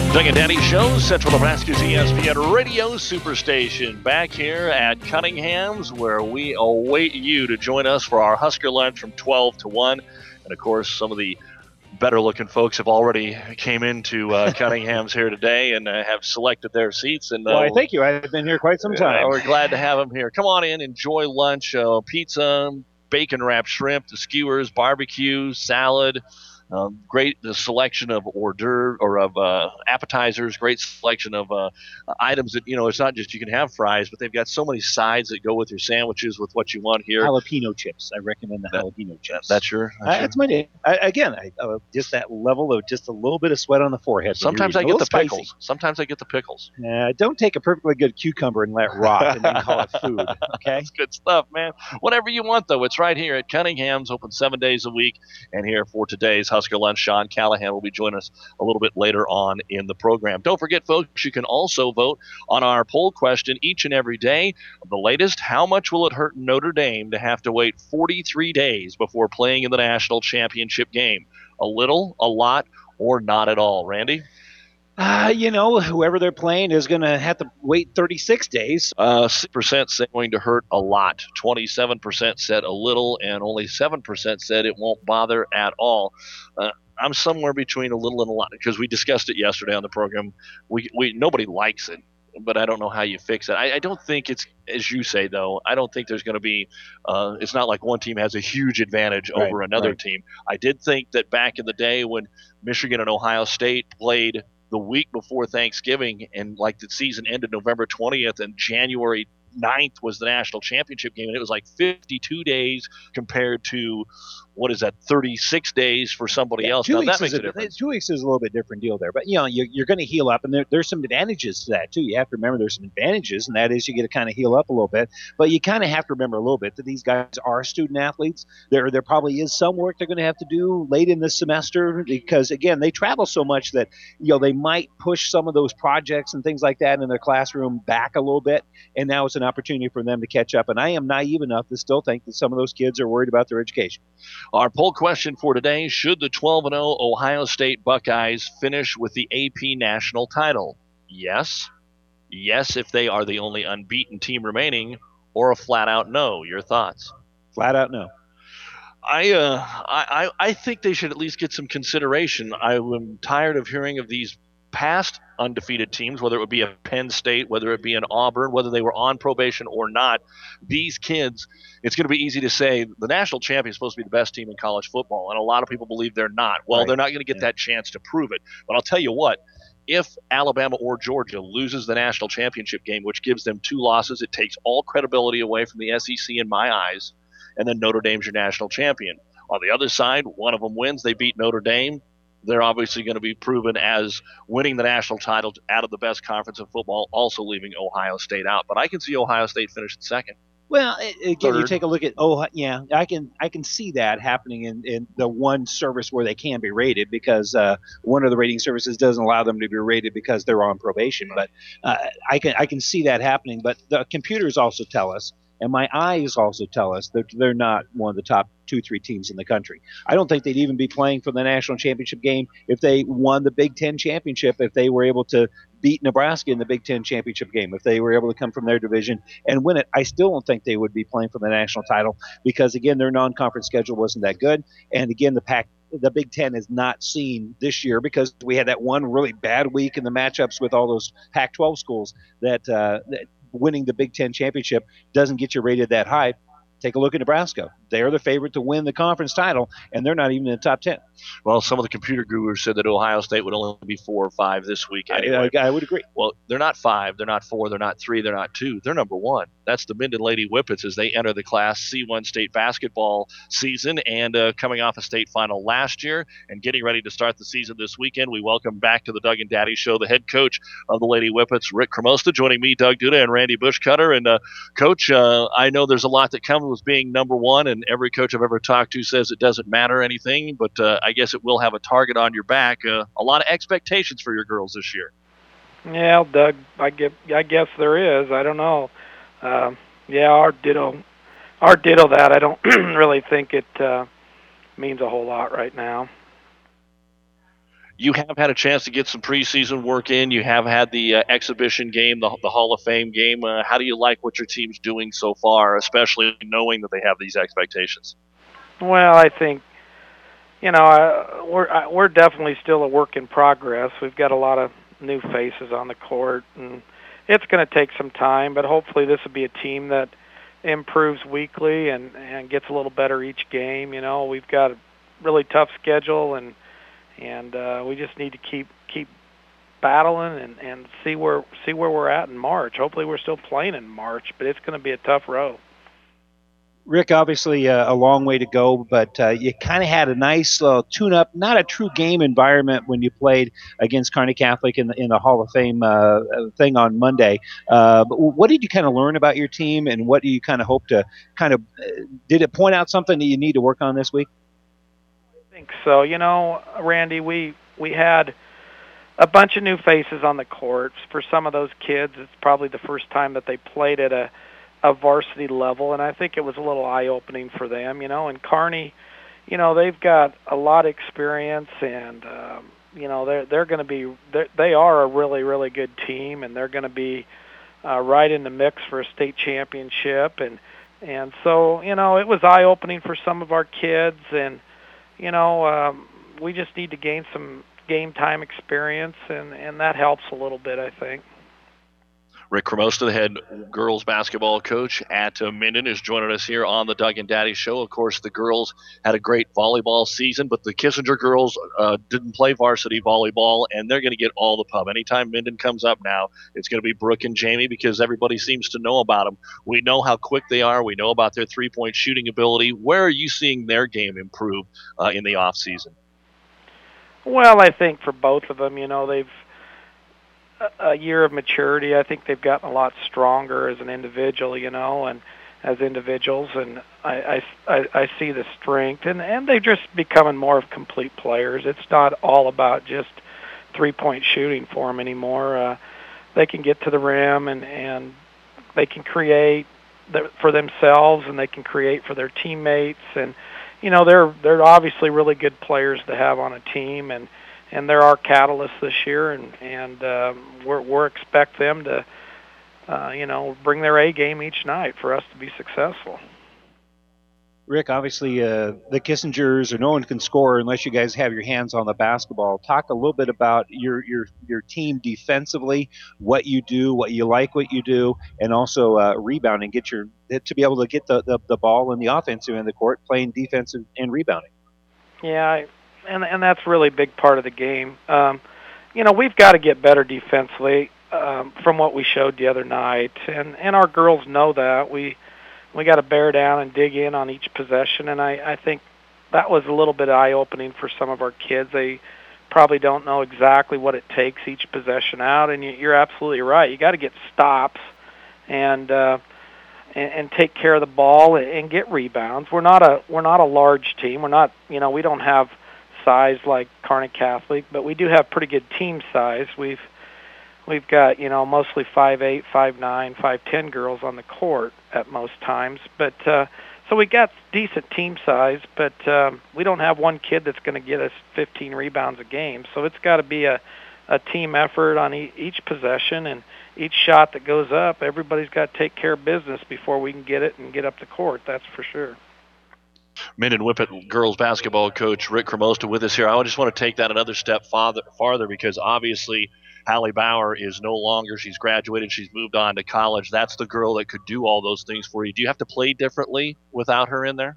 Doug and Daddy Show, Central Nebraska's E S P N Radio Superstation. Back here at Cunningham's, where we await you to join us for our Husker lunch from twelve to one. And, of course, some of the better-looking folks have already came into uh, Cunningham's here today and uh, have selected their seats. And uh, Well, thank you. I've been here quite some time. Uh, we're glad to have them here. Come on in, enjoy lunch, uh, pizza, bacon-wrapped shrimp, the skewers, barbecue, salad. Um, great the selection of hors d'oeuvre or of uh, appetizers. Great selection of uh, items that, you know, it's not just you can have fries, but they've got so many sides that go with your sandwiches with what you want here. Jalapeno chips. I recommend the That- jalapeno chips. That's your. Uh, That's your that's my day. I, again, I, uh, just that level of just a little bit of sweat on the forehead. when you're Sometimes I eating. get A the little pickles. spicy. Sometimes I get the pickles. Uh, don't take a perfectly good cucumber and let it rot and then call it food. Okay. That's good stuff, man. Whatever you want, though, it's right here at Cunningham's, open seven days a week. And here for today's Husker Lunch, Sean Callahan will be joining us a little bit later on in the program. Don't forget, folks, you can also vote on our poll question each and every day. The latest, how much will it hurt Notre Dame to have to wait forty-three days before playing in the national championship game? A little, a lot, or not at all? Randy? Uh, you know, whoever they're playing is going to have to wait thirty-six days. Uh, six percent said going to hurt a lot. twenty-seven percent said a little, and only seven percent said it won't bother at all. Uh, I'm somewhere between a little and a lot because we discussed it yesterday on the program. We, we nobody likes it, but I don't know how you fix it. I, I don't think it's, as you say, though, I don't think there's going to be uh, – it's not like one team has a huge advantage Right, over another right. team. I did think that back in the day when Michigan and Ohio State played the week before Thanksgiving and, like, the season ended November twentieth and January ninth was the national championship game, and it was like fifty-two days compared to – what is that, thirty-six days for somebody Yeah, else. two Now, weeks that makes is a difference. Two weeks is a little bit different deal there, but you know you're, you're going to heal up, and there, there's some advantages to that too. You have to remember there's some advantages, and that is you get to kind of heal up a little bit. But you kind of have to remember a little bit that these guys are student athletes. There there probably is some work they're going to have to do late in the semester because again they travel so much that you know they might push some of those projects and things like that in their classroom back a little bit, and now it's an opportunity for them to catch up. And I am naive enough to still think that some of those kids are worried about their education. Our poll question for today, should the twelve and oh Ohio State Buckeyes finish with the A P national title? Yes. Yes if they are the only unbeaten team remaining, or a flat-out no. Your thoughts? Flat out no. I, uh, I, I I think they should at least get some consideration. I'm tired of hearing of these past undefeated teams, whether it would be a Penn State, whether it be an Auburn, whether they were on probation or not. These kids, it's going to be easy to say the national champion is supposed to be the best team in college football, and a lot of people believe they're not. Well, Right. they're not going to get Yeah. that chance to prove it. But I'll tell you what, if Alabama or Georgia loses the national championship game, which gives them two losses, it takes all credibility away from the S E C in my eyes, and then Notre Dame's your national champion. On the other side, one of them wins, they beat Notre Dame. They're obviously going to be proven as winning the national title out of the best conference in football, also leaving Ohio State out. But I can see Ohio State finishing second. Well, a- again, you Third. take a look at oh yeah, I can I can see that happening in, in the one service where they can be rated because uh, one of the rating services doesn't allow them to be rated because they're on probation. But uh, I can I can see that happening. But the computers also tell us, and my eyes also tell us that they're not one of the top two three teams in the country. I don't think they'd even be playing for the national championship game if they won the Big Ten championship. If they were able to beat Nebraska in the Big Ten championship game, if they were able to come from their division and win it, I still don't think they would be playing for the national title because, again, their non-conference schedule wasn't that good. And, again, the Pac, the Big Ten is not seen this year because we had that one really bad week in the matchups with all those Pac twelve schools that, uh, that winning the Big Ten championship doesn't get you rated that high. Take a look at Nebraska. They're the favorite to win the conference title, and they're not even in the top ten. Well, some of the computer gurus said that Ohio State would only be four or five this week anyway. I, I, I would agree. Well, they're not five, they're not four, they're not three, they're not two. They're number one. That's the Minden Lady Whippets as they enter the Class C one state basketball season and uh, coming off a state final last year and getting ready to start the season this weekend. We welcome back to the Doug and Daddy Show the head coach of the Lady Whippets, Rick Cremosta, joining me, Doug Duda, and Randy Bushcutter. And, uh, Coach, uh, I know there's a lot that comes with being number one, and every coach I've ever talked to says it doesn't matter anything, but uh, I guess it will have a target on your back. Uh, a lot of expectations for your girls this year. Yeah, Doug, I get, I guess there is. I don't know. Uh, yeah, our ditto, our ditto that. I don't really think it uh, means a whole lot right now. you have had a chance to get some preseason work in. You have had the uh, exhibition game, the, the Hall of Fame game. Uh, how do you like what your team's doing so far, especially knowing that they have these expectations? Well, I think, you know, uh, we're uh, we're definitely still a work in progress. We've got a lot of new faces on the court, and it's going to take some time, but hopefully this will be a team that improves weekly and, and gets a little better each game. You know, we've got a really tough schedule, and and uh, we just need to keep keep battling and, and see where see where we're at in March. Hopefully we're still playing in March, but it's going to be a tough road. Rick, obviously uh, a long way to go, but uh, you kind of had a nice uh, tune-up, not a true game environment when you played against Kearney Catholic in the, in the Hall of Fame uh, thing on Monday. Uh, but what did you kind of learn about your team, and what do you kind of hope to kind of uh, – did it point out something that you need to work on this week? I think so. You know, Randy, we, we had a bunch of new faces on the court. For some of those kids, it's probably the first time that they played at a – a varsity level, and I think it was a little eye-opening for them, you know. And Kearney, you know, they've got a lot of experience, and um, you know, they're they're going to be they are a really really good team, and they're going to be uh, right in the mix for a state championship, and and so you know, it was eye-opening for some of our kids, and you know, um, we just need to gain some game time experience, and and that helps a little bit, I think. Rick Cremosta, the head girls basketball coach at uh, Minden, is joining us here on the Doug and Daddy Show. Of course, the girls had a great volleyball season, but the Kissinger girls uh, didn't play varsity volleyball, and they're going to get all the pub. Anytime Minden comes up now, it's going to be Brooke and Jamie, because everybody seems to know about them. We know how quick they are. We know about their three-point shooting ability. Where are you seeing their game improve uh, in the offseason? Well, I think for both of them, you know, they've a year of maturity. I think they've gotten a lot stronger as an individual, you know, and as individuals, and I, I, I see the strength, and, and they're just becoming more of complete players. It's not all about just three-point shooting for them anymore. Uh, they can get to the rim, and, and they can create for themselves, and they can create for their teammates, and, you know, they're they're obviously really good players to have on a team, and and they're our catalysts this year, and and um, we're we're expect them to, uh, you know, bring their A game each night for us to be successful. Rick, obviously uh, the Kissingers, or no one can score unless you guys have your hands on the basketball. Talk a little bit about your your your team defensively, what you do, what you like, what you do, and also uh, rebounding. Get your to be able to get the, the, the ball in the offensive end of the court, playing defensive and rebounding. Yeah. I, And and that's really a big part of the game. Um, you know, we've got to get better defensively um, from what we showed the other night, and, and our girls know that. We we got to bear down and dig in on each possession, and I, I think that was a little bit eye-opening for some of our kids. They probably don't know exactly what it takes each possession out, and you, you're absolutely right. You got to get stops and, uh, and and take care of the ball and get rebounds. We're not a we're not a large team. We're not you know we don't have size like Kearney Catholic, but we do have pretty good team size. We've we've got you know mostly five eight, five nine, five ten girls on the court at most times, but uh, so we got decent team size. But um, we don't have one kid that's going to get us fifteen rebounds a game. So it's got to be a a team effort on e- each possession, and each shot that goes up, everybody's got to take care of business before we can get it and get up the court. That's for sure. Minden Whippet girls basketball coach Rick Cremosta with us here. I just want to take that another step farther, farther because obviously Hallie Bauer is no longer, she's graduated, she's moved on to college. That's the girl that could do all those things for you. Do you have to play differently without her in there?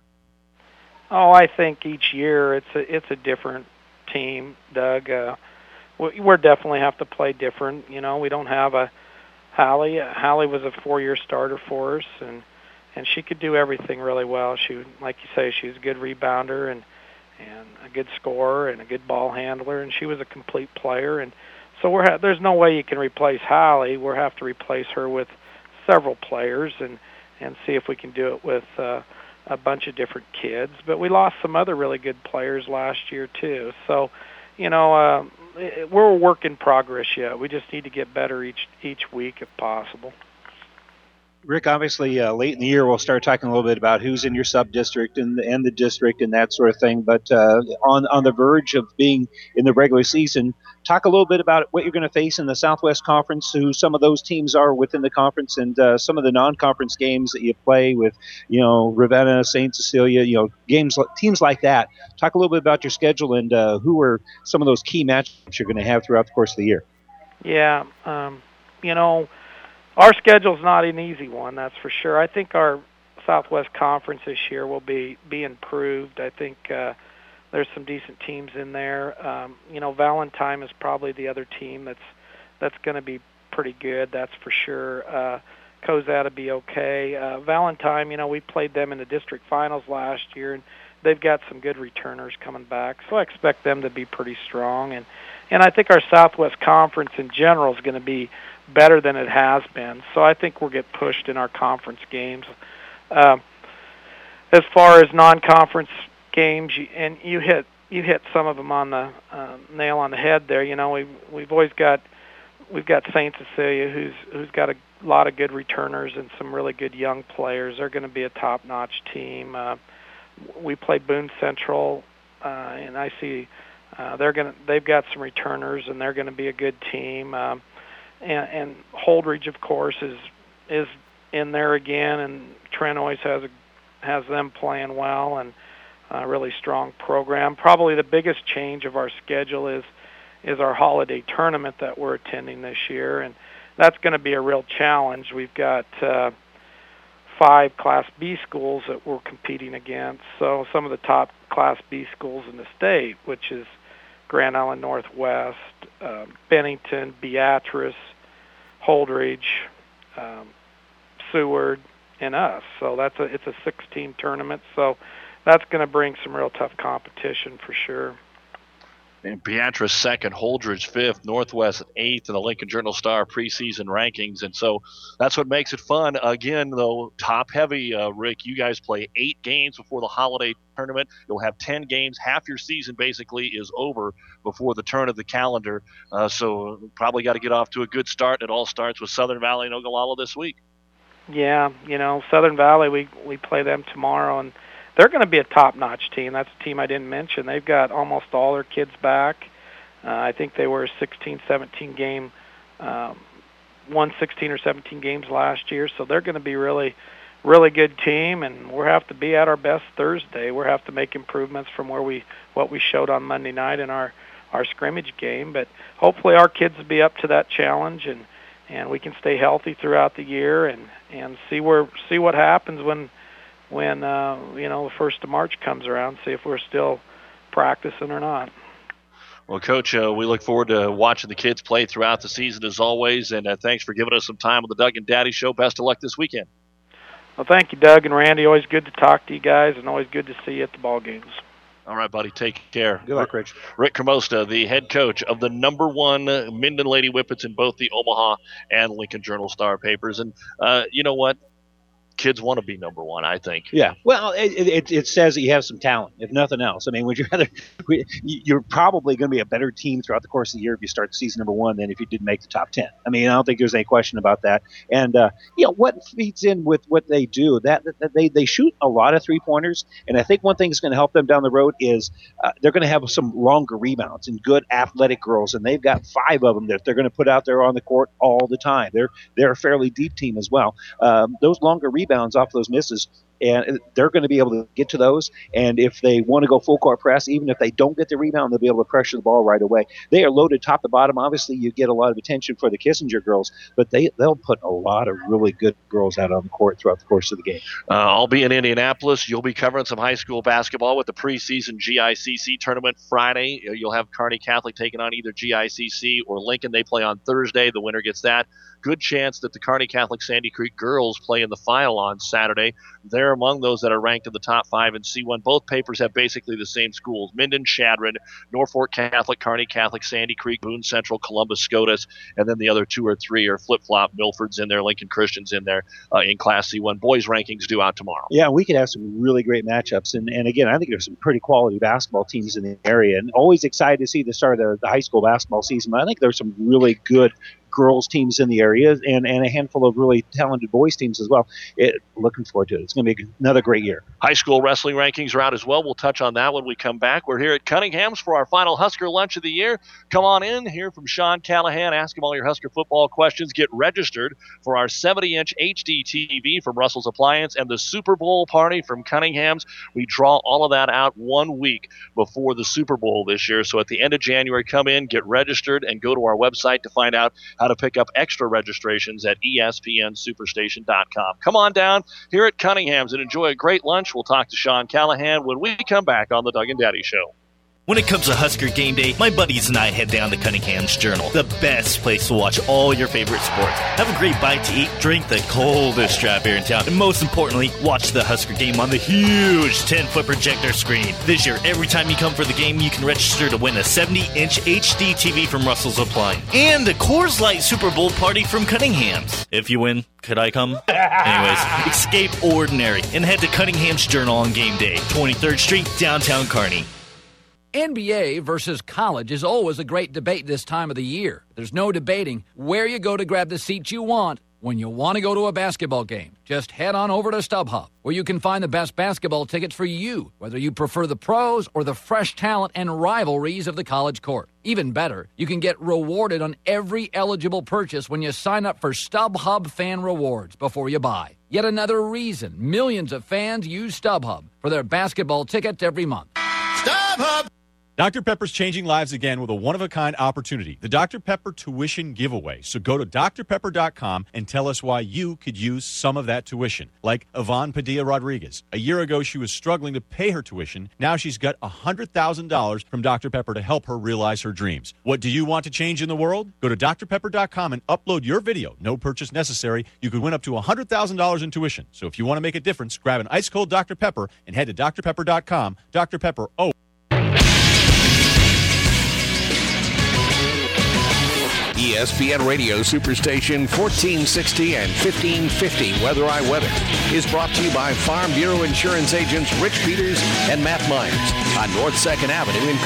Oh, I think each year it's a, it's a different team, Doug. Uh, we we're definitely have to play different. You know, we don't have a Hallie. Hallie was a four-year starter for us, and And she could do everything really well. She, like you say, she was a good rebounder and and a good scorer and a good ball handler, and she was a complete player. And so we're ha- there's no way you can replace Hallie. We'll have to replace her with several players and and see if we can do it with uh, a bunch of different kids. But we lost some other really good players last year too. So, you know, uh, it, we're a work in progress yet. We just need to get better each each week if possible. Rick, obviously, uh, late in the year, we'll start talking a little bit about who's in your sub-district and, and the district and that sort of thing. But uh, on, on the verge of being in the regular season, talk a little bit about what you're going to face in the Southwest Conference, who some of those teams are within the conference, and uh, some of the non-conference games that you play with, you know, Ravenna, Saint Cecilia, you know, games, teams like that. Talk a little bit about your schedule and uh, who are some of those key matchups you're going to have throughout the course of the year. Yeah, um, you know, our schedule's not an easy one, that's for sure. I think our Southwest Conference this year will be, be improved. I think uh, there's some decent teams in there. Um, you know, Valentine is probably the other team that's that's going to be pretty good, that's for sure. Uh, Cozad will be okay. Uh, Valentine, you know, we played them in the district finals last year, and they've got some good returners coming back, so I expect them to be pretty strong. And, and I think our Southwest Conference in general is going to be better than it has been. So I think we'll get pushed in our conference games. Uh, as far as non-conference games, you, and you hit you hit some of them on the uh, nail on the head there. You know, we've we've always got we've got Saint Cecilia, who's who's got a lot of good returners and some really good young players. They're going to be a top-notch team. Uh, we play Boone Central, uh, and I see uh, they're going to they've got some returners, and they're going to be a good team. Um, And, and Holdridge, of course, is is in there again, and Trent always has a, has them playing well, and a really strong program. Probably the biggest change of our schedule is is our holiday tournament that we're attending this year, and that's going to be a real challenge. We've got uh, five Class B schools that we're competing against, so some of the top Class B schools in the state, which is Grand Island Northwest, uh, Bennington, Beatrice, Holdridge, um, Seward, and us. So that's a it's a six-team tournament. So that's going to bring some real tough competition for sure. And Beatrice second, Holdridge fifth, Northwest eighth in the Lincoln Journal-Star preseason rankings. And so that's what makes it fun. Again, though, top-heavy, uh, Rick, you guys play eight games before the holiday tournament. You'll have ten games. Half your season basically is over before the turn of the calendar. Uh, so probably got to get off to a good start. It all starts with Southern Valley and Ogallala this week. Yeah, you know, Southern Valley, we, we play them tomorrow, and they're going to be a top-notch team. That's a team I didn't mention. They've got almost all their kids back. Uh, I think they were a sixteen, seventeen game, um, won sixteen or seventeen games last year, so they're going to be really, really good team, and we'll have to be at our best Thursday. We'll have to make improvements from where we what we showed on Monday night in our, our scrimmage game, but hopefully our kids will be up to that challenge, and, and we can stay healthy throughout the year and, and see where see what happens when – when, uh, you know, the first of March comes around, see if we're still practicing or not. Well, Coach, uh, we look forward to watching the kids play throughout the season as always, and uh, thanks for giving us some time on the Doug and Daddy Show. Best of luck this weekend. Well, thank you, Doug and Randy. Always good to talk to you guys, and always good to see you at the ball games. All right, buddy. Take care. Good luck, Rich. Rick Cremosta, the head coach of the number one Minden Lady Whippets in both the Omaha and Lincoln Journal-Star papers. And uh, you know what? Kids want to be number one, I think. Yeah. Well, it, it, it says that you have some talent, if nothing else. I mean, would you rather – you're probably going to be a better team throughout the course of the year if you start the season number one than if you didn't make the top ten. I mean, I don't think there's any question about that. And, uh, you know, what feeds in with what they do, that, that they, they shoot a lot of three-pointers, and I think one thing that's going to help them down the road is uh, they're going to have some longer rebounds and good athletic girls, and they've got five of them that they're going to put out there on the court all the time. They're, they're a fairly deep team as well. Um, those longer rebounds off those misses, and they're going to be able to get to those. And if they want to go full court press, even if they don't get the rebound, they'll be able to pressure the ball right away. They are loaded top to bottom. Obviously, you get a lot of attention for the Kissinger girls, but they, they'll put a lot of really good girls out on the court throughout the course of the game. Uh, I'll be in Indianapolis. You'll be covering some high school basketball with the preseason G I C C tournament Friday. You'll have Kearney Catholic taking on either G I C C or Lincoln. They play on Thursday. The winner gets that. Good chance that the Kearney Catholic Sandy Creek girls play in the final on Saturday. They're among those that are ranked in the top five in C one. Both papers have basically the same schools: Minden, Chadron, Norfolk Catholic, Kearney Catholic, Sandy Creek, Boone Central, Columbus, Scotus, and then the other two or three are flip-flop. Milford's in there, Lincoln Christian's in there uh, in Class C one. Boys rankings due out tomorrow. Yeah, we could have some really great matchups. And, and again, I think there's some pretty quality basketball teams in the area, and always excited to see the start of the, the high school basketball season. But I think there's some really good girls teams in the area and, and a handful of really talented boys teams as well. It, looking forward to it. It's going to be another great year. High school wrestling rankings are out as well. We'll touch on that when we come back. We're here at Cunningham's for our final Husker lunch of the year. Come on in, hear from Sean Callahan. Ask him all your Husker football questions. Get registered for our seventy-inch H D T V from Russell's Appliance and the Super Bowl party from Cunningham's. We draw all of that out one week before the Super Bowl this year. So at the end of January, come in, get registered, and go to our website to find out how to pick up extra registrations at E S P N superstation dot com. Come on down here at Cunningham's and enjoy a great lunch. We'll talk to Sean Callahan when we come back on the Doug and Daddy Show. When it comes to Husker game day, my buddies and I head down to Cunningham's Journal, the best place to watch all your favorite sports. Have a great bite to eat, drink the coldest draft beer in town, and most importantly, watch the Husker game on the huge ten-foot projector screen. This year, every time you come for the game, you can register to win a seventy-inch H D T V from Russell's Appliance and a Coors Light Super Bowl party from Cunningham's. If you win, could I come? Anyways, escape ordinary and head to Cunningham's Journal on game day, twenty-third Street, downtown Kearney. N B A versus college is always a great debate this time of the year. There's no debating where you go to grab the seats you want when you want to go to a basketball game. Just head on over to StubHub, where you can find the best basketball tickets for you, whether you prefer the pros or the fresh talent and rivalries of the college court. Even better, you can get rewarded on every eligible purchase when you sign up for StubHub Fan Rewards before you buy. Yet another reason millions of fans use StubHub for their basketball tickets every month. StubHub! Doctor Pepper's changing lives again with a one-of-a-kind opportunity, the Doctor Pepper Tuition Giveaway. So go to D R pepper dot com and tell us why you could use some of that tuition. Like Yvonne Padilla Rodriguez. A year ago, she was struggling to pay her tuition. Now she's got one hundred thousand dollars from Doctor Pepper to help her realize her dreams. What do you want to change in the world? Go to D R pepper dot com and upload your video. No purchase necessary. You could win up to one hundred thousand dollars in tuition. So if you want to make a difference, grab an ice-cold Doctor Pepper and head to D R pepper dot com. Doctor Pepper, oh. E S P N Radio Superstation fourteen sixty and fifteen fifty Weather I Weather is brought to you by Farm Bureau Insurance agents Rich Peters and Matt Myers on North second Avenue in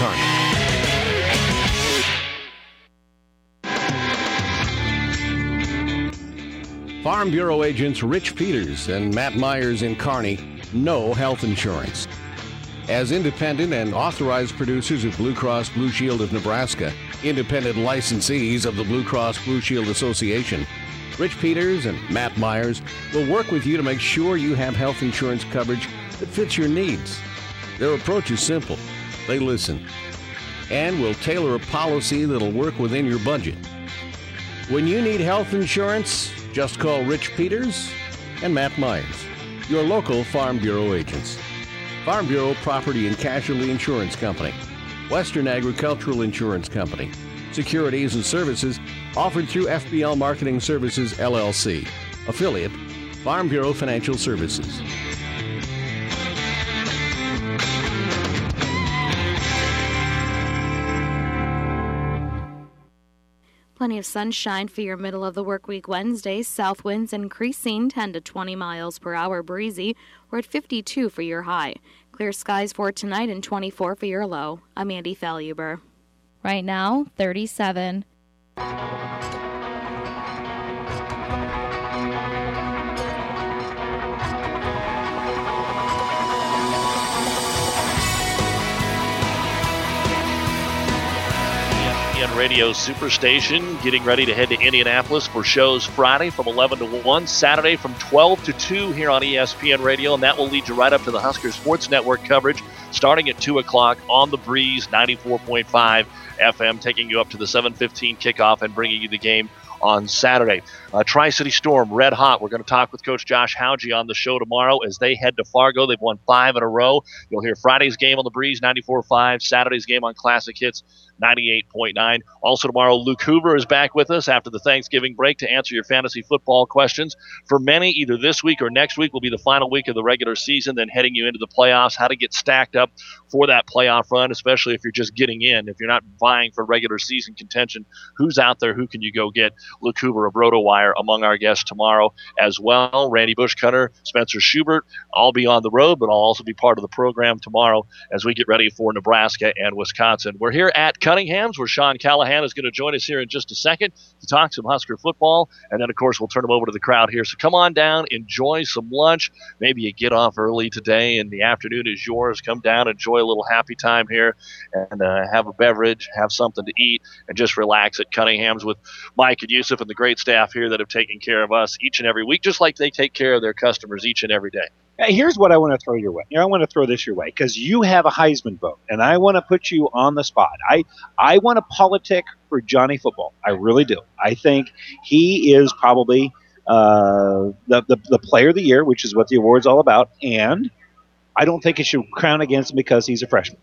Kearney. Farm Bureau agents Rich Peters and Matt Myers in Kearney know health insurance. As independent and authorized producers of Blue Cross Blue Shield of Nebraska, independent licensees of the Blue Cross Blue Shield Association, Rich Peters and Matt Myers will work with you to make sure you have health insurance coverage that fits your needs. Their approach is simple. They listen and will tailor a policy that'll work within your budget. When you need health insurance, just call Rich Peters and Matt Myers, your local Farm Bureau agents. Farm Bureau Property and Casualty Insurance Company, Western Agricultural Insurance Company, securities and services offered through F B L Marketing Services, L L C, affiliate, Farm Bureau Financial Services. Plenty of sunshine for your middle of the work week Wednesday. South winds increasing ten to twenty miles per hour, breezy. We're at fifty-two for your high. Clear skies for tonight and twenty-four for your low. I'm Andy Faluber. Right now, thirty-seven. E S P N Radio Superstation, getting ready to head to Indianapolis for shows Friday from eleven to one, Saturday from twelve to two here on E S P N Radio, and that will lead you right up to the Husker Sports Network coverage starting at two o'clock on the Breeze, ninety-four point five F M, taking you up to the seven fifteen kickoff and bringing you the game on Saturday. Uh, Tri-City Storm, red hot. We're going to talk with Coach Josh Hauge on the show tomorrow as they head to Fargo. They've won five in a row. You'll hear Friday's game on the Breeze, ninety-four point five, Saturday's game on Classic Hits, ninety-eight point nine. Also tomorrow, Luke Hoover is back with us after the Thanksgiving break to answer your fantasy football questions. For many, either this week or next week will be the final week of the regular season, then heading you into the playoffs, how to get stacked up for that playoff run, especially if you're just getting in. If you're not vying for regular season contention, who's out there? Who can you go get? Luke Hoover of RotoWire among our guests tomorrow as well. Randy Bushcutter, Spencer Schubert, I'll be on the road, but I'll also be part of the program tomorrow as we get ready for Nebraska and Wisconsin. We're here at Cunningham's, where Sean Callahan is going to join us here in just a second to talk some Husker football. And then, of course, we'll turn them over to the crowd here. So come on down, enjoy some lunch. Maybe you get off early today and the afternoon is yours. Come down, enjoy a little happy time here, and uh, have a beverage, have something to eat, and just relax at Cunningham's with Mike and Yusuf and the great staff here that have taken care of us each and every week, just like they take care of their customers each and every day. Hey, here's what I want to throw your way. Here, I want to throw this your way because you have a Heisman vote, and I want to put you on the spot. I I want to politic for Johnny Football. I really do. I think he is probably uh, the, the the player of the year, which is what the award's all about, and I don't think it should crown against him because he's a freshman.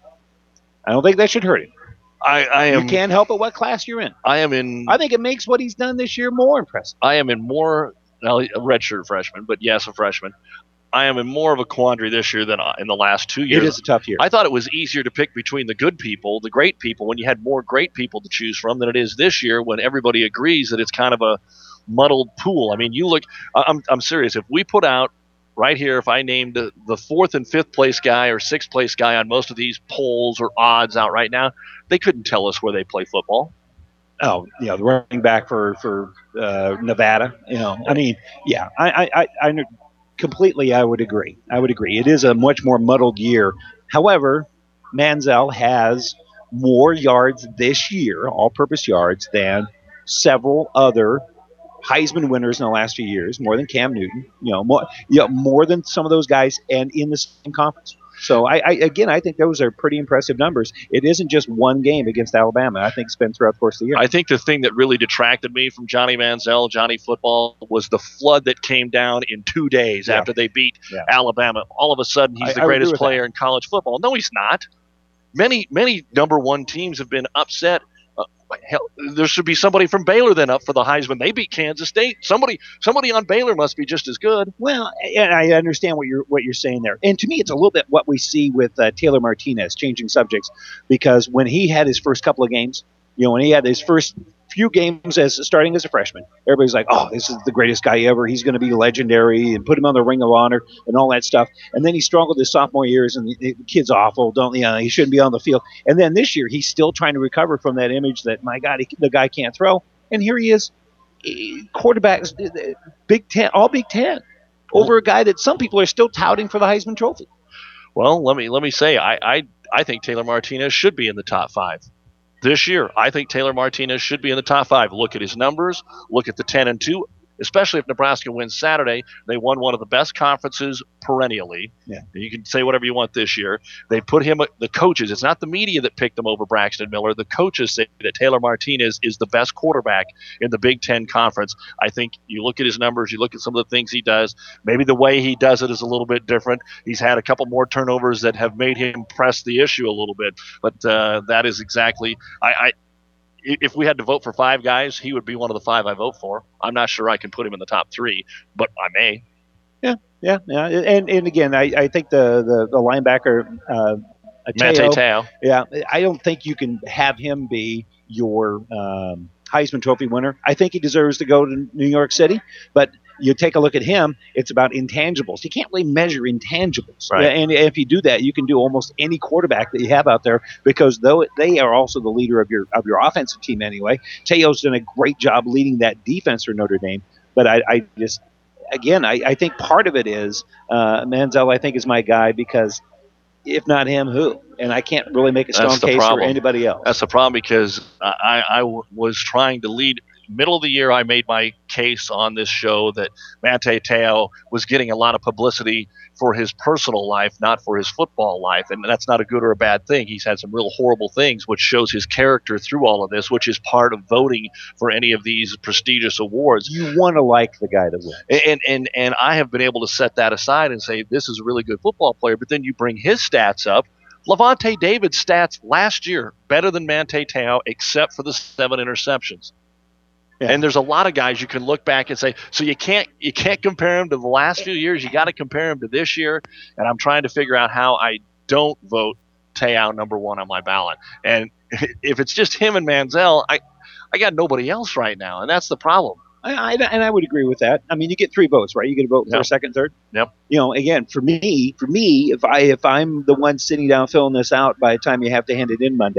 I don't think that should hurt him. I, I am. You can't help it what class you're in. I am in. I think it makes what he's done this year more impressive. I am in more, well, a redshirt freshman, but yes, a freshman. I am in more of a quandary this year than in the last two years. It is a tough year. I thought it was easier to pick between the good people, the great people, when you had more great people to choose from than it is this year when everybody agrees that it's kind of a muddled pool. I mean, you look, I'm, I'm serious. If we put out right here, if I named the, the fourth and fifth place guy or sixth place guy on most of these polls or odds out right now, they couldn't tell us where they play football. Oh, you know, the running back for, for uh, Nevada, you know, I mean, yeah, I, I, I, I know. Completely, I would agree. I would agree. It is a much more muddled year. However, Manziel has more yards this year, all-purpose yards, than several other Heisman winners in the last few years, more than Cam Newton, you know, more, you know, more than some of those guys, and in the same conference. So, I, I again, I think those are pretty impressive numbers. It isn't just one game against Alabama. I think it's been throughout the course of the year. I think the thing that really detracted me from Johnny Manziel, Johnny Football, was the flood that came down in two days yeah. after they beat yeah. Alabama. All of a sudden, he's I, the I greatest player that. in college football. No, he's not. Many, many number one teams have been upset. Uh, hell, there should be somebody from Baylor then up for the Heisman. They beat Kansas State. Somebody, somebody on Baylor must be just as good. Well, and I understand what you're what you're saying there. And to me, it's a little bit what we see with uh, Taylor Martinez, changing subjects, because when he had his first couple of games, you know, when he had his first few games as starting as a freshman, everybody's like, "Oh, this is the greatest guy ever. He's going to be legendary," and put him on the Ring of Honor and all that stuff. And then he struggled his sophomore years, and the, the kid's awful. Don't you know? He shouldn't be on the field. And then this year, he's still trying to recover from that image that, my God, he, the guy can't throw. And here he is, quarterbacks, Big Ten, all Big Ten, over a guy that some people are still touting for the Heisman Trophy. Well, let me let me say, I I, I think Taylor Martinez should be in the top five. This year, I think Taylor Martinez should be in the top five. Look at his numbers. Look at the ten and two. Especially if Nebraska wins Saturday, they won one of the best conferences perennially. Yeah. You can say whatever you want this year. They put him, the coaches, it's not the media that picked him over Braxton Miller. The coaches say that Taylor Martinez is the best quarterback in the Big Ten Conference. I think you look at his numbers, you look at some of the things he does. Maybe the way he does it is a little bit different. He's had a couple more turnovers that have made him press the issue a little bit. But uh, that is exactly I, – I, if we had to vote for five guys, he would be one of the five I vote for. I'm not sure I can put him in the top three, but I may. Yeah, yeah, yeah. And and again, I, I think the, the, the linebacker, uh, Manti Te'o. Yeah, I don't think you can have him be your um, Heisman Trophy winner. I think he deserves to go to New York City, but you take a look at him, it's about intangibles. You can't really measure intangibles. Right. And if you do that, you can do almost any quarterback that you have out there, because though they are also the leader of your of your offensive team anyway. Teo's done a great job leading that defense for Notre Dame. But I, I just, again, I, I think part of it is uh, Manziel, I think, is my guy, because if not him, who? And I can't really make a strong case problem. for anybody else. That's the problem, because I, I was trying to lead. Middle of the year, I made my case on this show that Manti Te'o was getting a lot of publicity for his personal life, not for his football life. And that's not a good or a bad thing. He's had some real horrible things, which shows his character through all of this, which is part of voting for any of these prestigious awards. You want to like the guy that wins. And, and, and I have been able to set that aside and say, this is a really good football player. But then you bring his stats up. Lavonte David's stats last year, better than Manti Te'o, except for the seven interceptions. Yeah. And there's a lot of guys you can look back and say, so you can't you can't compare him to the last few years. You got to compare him to this year. And I'm trying to figure out how I don't vote Te'o number one on my ballot. And if it's just him and Manziel, I I got nobody else right now, and that's the problem. I, I, and I would agree with that. I mean, you get three votes, right? You get a vote Yep. for second, third. Yep. You know, again, for me, for me, if I if I'm the one sitting down filling this out by the time you have to hand it in Monday,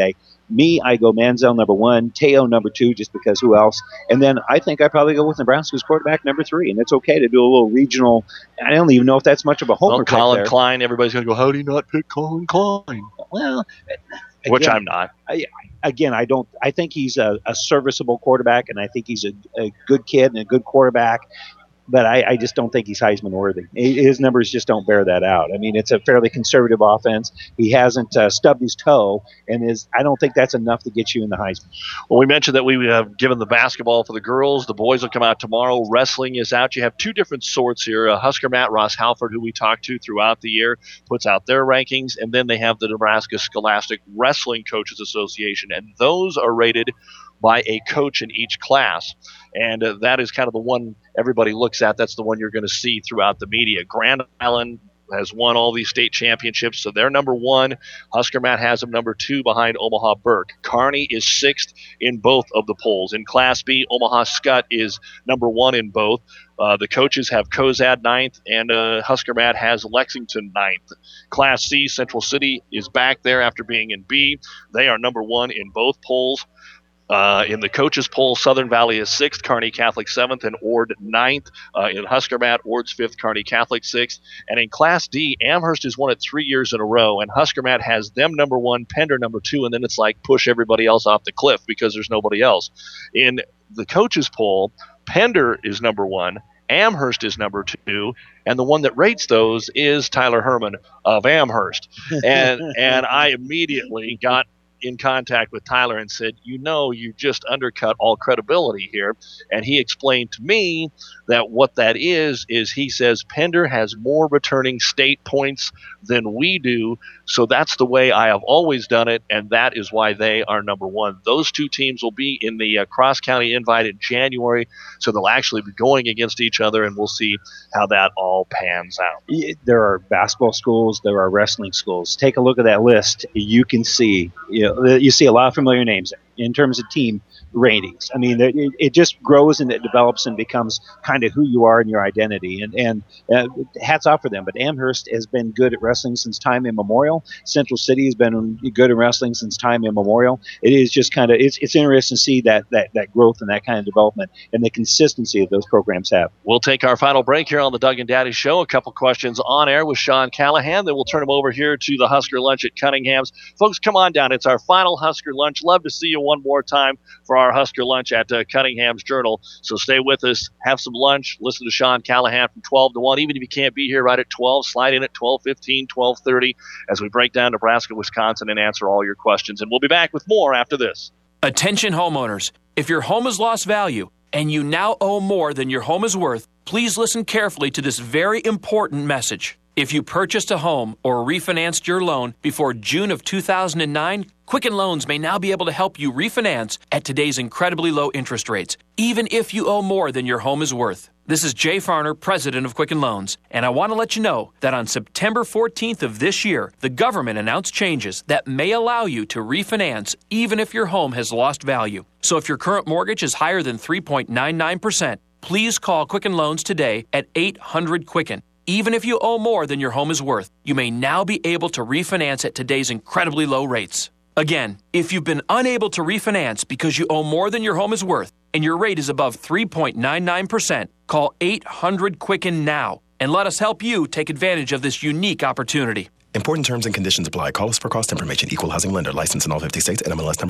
me, I go Manziel number one, Teo number two, just because who else? And then I think I probably go with Nebraska's quarterback number three. And it's okay to do a little regional. I don't even know if that's much of a homer. Well, Colin Klein, everybody's going to go, how do you not pick Colin Klein? Well, again, which I'm not. I, again, I don't. I think he's a, a serviceable quarterback, and I think he's a, a good kid and a good quarterback. But I, I just don't think he's Heisman worthy. His numbers just don't bear that out. I mean, it's a fairly conservative offense. He hasn't uh, stubbed his toe, and is I don't think that's enough to get you in the Heisman. Well, we mentioned that we have given the basketball for the girls. The boys will come out tomorrow. Wrestling is out. You have two different sorts here. Uh, Husker Matt Ross Halford, who we talked to throughout the year, puts out their rankings, and then they have the Nebraska Scholastic Wrestling Coaches Association, and those are rated by a coach in each class. And uh, that is kind of the one everybody looks at. That's the one you're going to see throughout the media. Grand Island has won all these state championships, so they're number one. Husker Matt has them number two behind Omaha Burke. Kearney is sixth in both of the polls. In Class B, Omaha Skutt is number one in both. Uh, the coaches have Cozad ninth, and uh, Husker Matt has Lexington ninth. Class C, Central City is back there after being in B. They are number one in both polls. Uh, in the coaches poll, Southern Valley is sixth, Kearney Catholic seventh, and Ord ninth. Uh, in Husker Matt, Ord's fifth, Kearney Catholic sixth. And in Class D, Amherst has won it three years in a row, and Husker Matt has them number one, Pender number two, and then it's like push everybody else off the cliff because there's nobody else. In the coaches poll, Pender is number one, Amherst is number two, and the one that rates those is Tyler Herman of Amherst. And and I immediately got in contact with Tyler and said, you know, you just undercut all credibility here. And he explained to me that what that is, is he says Pender has more returning state points than we do. So that's the way I have always done it, and that is why they are number one. Those two teams will be in the uh, cross-county invite in January, so they'll actually be going against each other, and we'll see how that all pans out. There are basketball schools, there are wrestling schools. Take a look at that list. You can see, you know, you see a lot of familiar names there in terms of team ratings. I mean, it, it just grows and it develops and becomes kind of who you are and your identity. And, and uh, hats off for them. But Amherst has been good at wrestling since time immemorial. Central City has been good at wrestling since time immemorial. It is just kind of, it's, it's interesting to see that, that, that growth and that kind of development and the consistency that those programs have. We'll take our final break here on the Doug and Daddy Show. A couple questions on air with Sean Callahan. Then we'll turn them over here to the Husker Lunch at Cunningham's. Folks, come on down. It's our final Husker Lunch. Love to see you one more time for our Husker Lunch at uh, Cunningham's Journal. So stay with us, have some lunch, listen to Sean Callahan from twelve to one. Even if you can't be here right at twelve, slide in at twelve fifteen, twelve thirty as we break down Nebraska, Wisconsin, and answer all your questions. And we'll be back with more after this. Attention homeowners. If your home has lost value and you now owe more than your home is worth, please listen carefully to this very important message. If you purchased a home or refinanced your loan before June of two thousand nine, Quicken Loans may now be able to help you refinance at today's incredibly low interest rates, even if you owe more than your home is worth. This is Jay Farner, president of Quicken Loans, and I want to let you know that on September fourteenth of this year, the government announced changes that may allow you to refinance even if your home has lost value. So if your current mortgage is higher than three point nine nine percent, please call Quicken Loans today at eight hundred Quicken. Even if you owe more than your home is worth, you may now be able to refinance at today's incredibly low rates. Again, if you've been unable to refinance because you owe more than your home is worth and your rate is above three point nine nine percent, call eight hundred Quicken now and let us help you take advantage of this unique opportunity. Important terms and conditions apply. Call us for cost information. Equal housing lender. Licensed in all fifty states and M L S number.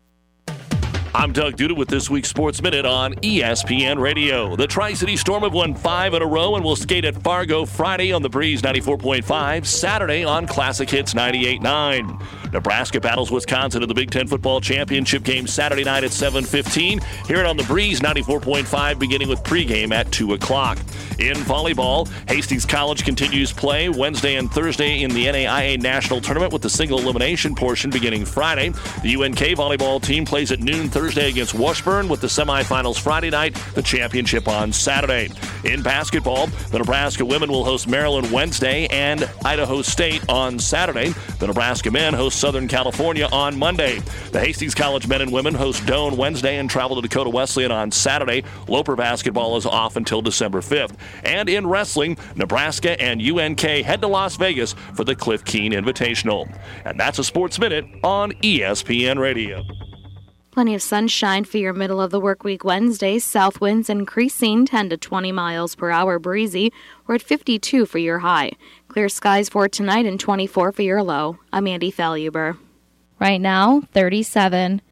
I'm Doug Duda with this week's Sports Minute on E S P N Radio. The Tri-City Storm have won five in a row and will skate at Fargo Friday on the Breeze ninety-four point five, Saturday on Classic Hits ninety-eight point nine. Nebraska battles Wisconsin in the Big Ten Football Championship game Saturday night at seven fifteen. Hear it on the Breeze ninety-four point five beginning with pregame at two o'clock. In volleyball, Hastings College continues play Wednesday and Thursday in the N A I A National Tournament with the single elimination portion beginning Friday. The U N K volleyball team plays at noon Thursday Thursday against Washburn, with the semifinals Friday night, the championship on Saturday. In basketball, the Nebraska women will host Maryland Wednesday and Idaho State on Saturday. The Nebraska men host Southern California on Monday. The Hastings College men and women host Doane Wednesday and travel to Dakota Wesleyan on Saturday. Loper basketball is off until December fifth. And in wrestling, Nebraska and U N K head to Las Vegas for the Cliff Keen Invitational. And that's a Sports Minute on E S P N Radio. Plenty of sunshine for your middle of the work week Wednesday. South winds increasing ten to twenty miles per hour, breezy. We're at fifty-two for your high. Clear skies for tonight and twenty-four for your low. I'm Andy Faluber. Right now, thirty-seven.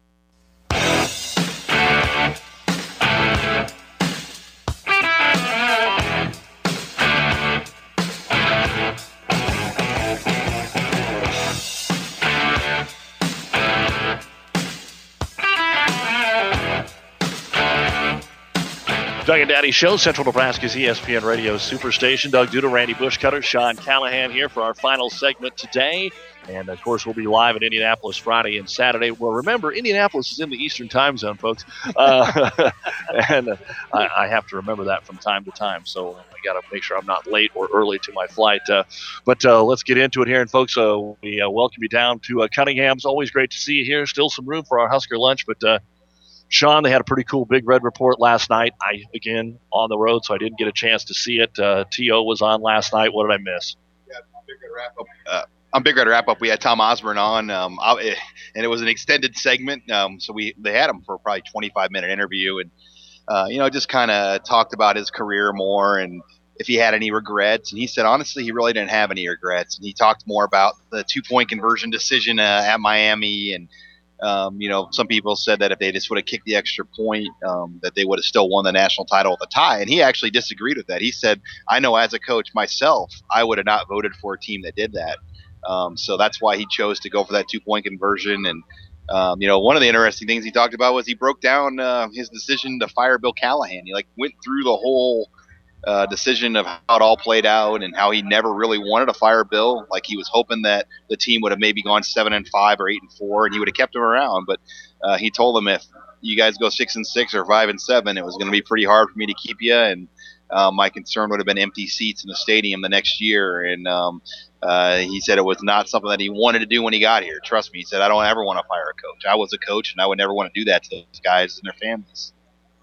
Doug and Daddy Show, Central Nebraska's E S P N Radio Superstation. Doug Duda, Randy Bushcutter, Sean Callahan here for our final segment today. And, of course, we'll be live in Indianapolis Friday and Saturday. Well, remember, Indianapolis is in the Eastern time zone, folks. Uh, and uh, I, I have to remember that from time to time. So I got to make sure I'm not late or early to my flight. Uh, but uh, let's get into it here. And, folks, uh, we uh, welcome you down to uh, Cunningham's. Always great to see you here. Still some room for our Husker lunch, but uh, Sean, they had a pretty cool Big Red report last night. I, again, on the road, so I didn't get a chance to see it. Uh, T O was on last night. What did I miss? Yeah, Big Red wrap up. Uh, on Big Red wrap up, we had Tom Osborne on, um, I, and it was an extended segment. Um, so we they had him for probably twenty-five minute interview, and uh, you know, just kind of talked about his career more and if he had any regrets. And he said honestly, he really didn't have any regrets. And he talked more about the two point conversion decision uh, at Miami and. Um, you know, some people said that if they just would have kicked the extra point, um, that they would have still won the national title with a tie. And he actually disagreed with that. He said, I know as a coach myself, I would have not voted for a team that did that. Um, so that's why he chose to go for that two-point conversion. And, um, you know, one of the interesting things he talked about was he broke down uh, his decision to fire Bill Callahan. He, like, went through the whole Uh, decision of how it all played out and how he never really wanted to fire Bill. Like he was hoping that the team would have maybe gone seven and five or eight and four, and he would have kept him around. But uh, he told them if you guys go six and six or five and seven, it was going to be pretty hard for me to keep you. And uh, my concern would have been empty seats in the stadium the next year. And um, uh, he said it was not something that he wanted to do when he got here. Trust me, he said I don't ever want to fire a coach. I was a coach, and I would never want to do that to those guys and their families.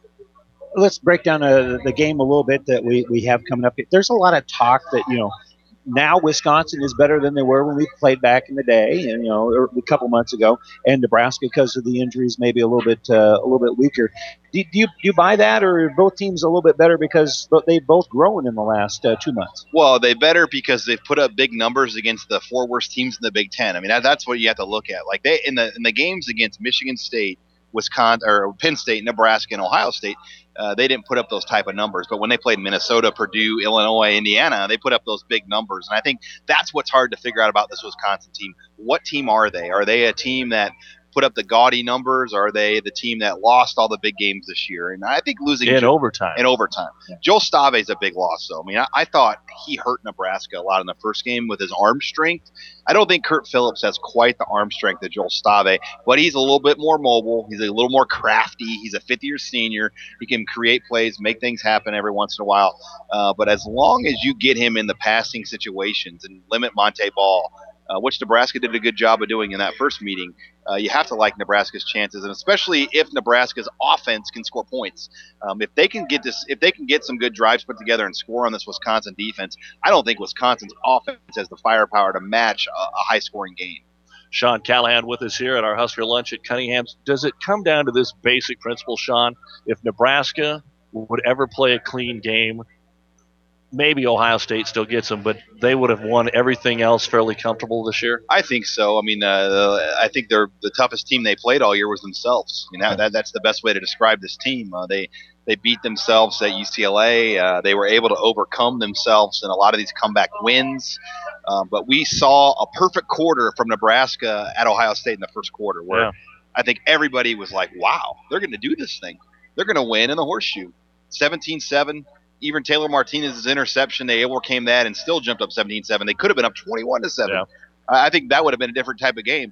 Let's break down uh, the game a little bit that we, we have coming up. There's a lot of talk that, you know, now Wisconsin is better than they were when we played back in the day, and, you know, a couple months ago, and Nebraska, because of the injuries, maybe a little bit uh, a little bit weaker. Do, do, you, do you buy that, or are both teams a little bit better because they've both grown in the last uh, two months? Well, they better because they've put up big numbers against the four worst teams in the Big Ten. I mean, that, that's what you have to look at. Like they in the in the games against Michigan State, Wisconsin, or Penn State, Nebraska, and Ohio State, uh, they didn't put up those type of numbers. But when they played Minnesota, Purdue, Illinois, Indiana, they put up those big numbers. And I think that's what's hard to figure out about this Wisconsin team. What team are they? Are they a team that put up the gaudy numbers? Are they the team that lost all the big games this year? And I think losing in Joe, overtime. In overtime. Yeah. Joel Stave is a big loss, though. I mean, I, I thought he hurt Nebraska a lot in the first game with his arm strength. I don't think Kurt Phillips has quite the arm strength of Joel Stave, but he's a little bit more mobile. He's a little more crafty. He's a fifth-year senior. He can create plays, make things happen every once in a while. Uh, but as long as you get him in the passing situations and limit Monte Ball, Uh, which Nebraska did a good job of doing in that first meeting, uh, you have to like Nebraska's chances, and especially if Nebraska's offense can score points. Um, if they can get this, if they can get some good drives put together and score on this Wisconsin defense, I don't think Wisconsin's offense has the firepower to match a, a high-scoring game. Sean Callahan with us here at our Husker Lunch at Cunningham's. Does it come down to this basic principle, Sean? If Nebraska would ever play a clean game, maybe Ohio State still gets them, but they would have won everything else fairly comfortable this year? I think so. I mean, uh, I think they're the toughest team they played all year was themselves. I mean, that, that, that's the best way to describe this team. Uh, they they beat themselves at U C L A. Uh, they were able to overcome themselves in a lot of these comeback wins. Uh, but we saw a perfect quarter from Nebraska at Ohio State in the first quarter where yeah. I think everybody was like, wow, they're going to do this thing. They're going to win in the horseshoe. seventeen seven. Even Taylor Martinez's interception, they overcame that and still jumped up seventeen seven. They could have been up twenty-one to seven. Yeah. I think that would have been a different type of game. But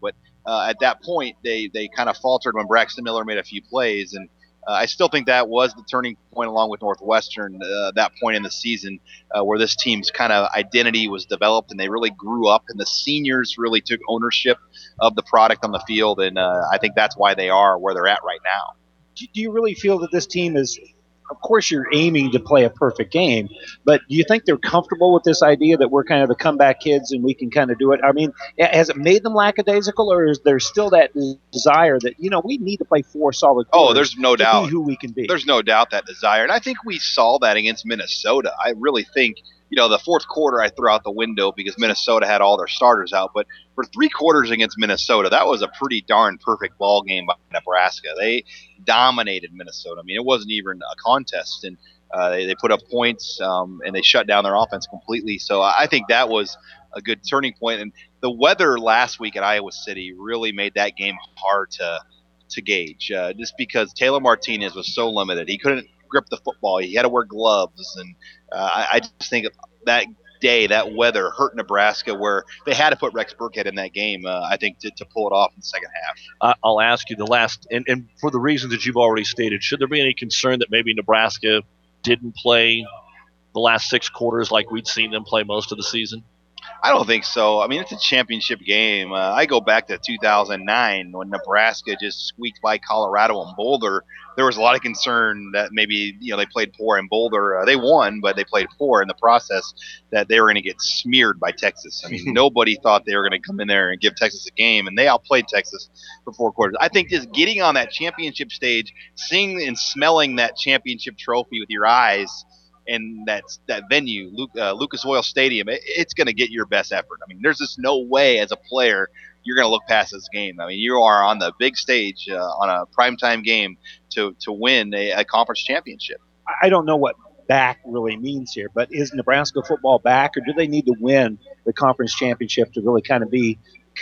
uh, at that point, they they kind of faltered when Braxton Miller made a few plays, and uh, I still think that was the turning point, along with Northwestern, uh, that point in the season uh, where this team's kind of identity was developed, and they really grew up, and the seniors really took ownership of the product on the field, and uh, I think that's why they are where they're at right now. Do you really feel that this team is, of course you're aiming to play a perfect game, but do you think they're comfortable with this idea that we're kind of the comeback kids and we can kind of do it? I mean, has it made them lackadaisical, or is there still that desire that, you know, we need to play four solid quarters Oh, there's no to doubt. be who we can be? There's no doubt that desire, and I think we saw that against Minnesota. I really think, you know, the fourth quarter I threw out the window because Minnesota had all their starters out, but for three quarters against Minnesota, that was a pretty darn perfect ball game by Nebraska. They dominated Minnesota. I mean, it wasn't even a contest, and uh, they, they put up points, um, and they shut down their offense completely. So I think that was a good turning point. And the weather last week at Iowa City really made that game hard to to gauge, uh, just because Taylor Martinez was so limited. He couldn't grip the football. He had to wear gloves, and uh, I, I just think that day, that weather hurt Nebraska, where they had to put Rex Burkhead in that game, uh, I think, to, to pull it off in the second half. Uh, I'll ask you the last, and, and for the reasons that you've already stated, should there be any concern that maybe Nebraska didn't play the last six quarters like we'd seen them play most of the season? I don't think so. I mean, it's a championship game. Uh, I go back to two thousand nine when Nebraska just squeaked by Colorado and Boulder. There was a lot of concern that maybe, you know, they played poor in Boulder. Uh, they won, but they played poor in the process, that they were going to get smeared by Texas. I mean, nobody thought they were going to come in there and give Texas a game, and they outplayed Texas for four quarters. I think just getting on that championship stage, seeing and smelling that championship trophy with your eyes, and that that venue, Luke, uh, Lucas Oil Stadium, it, it's going to get your best effort. I mean, there's just no way as a player you're going to look past this game. I mean, you are on the big stage uh, on a primetime game to to win a, a conference championship. I don't know what back really means here, but is Nebraska football back, or do they need to win the conference championship to really kind of be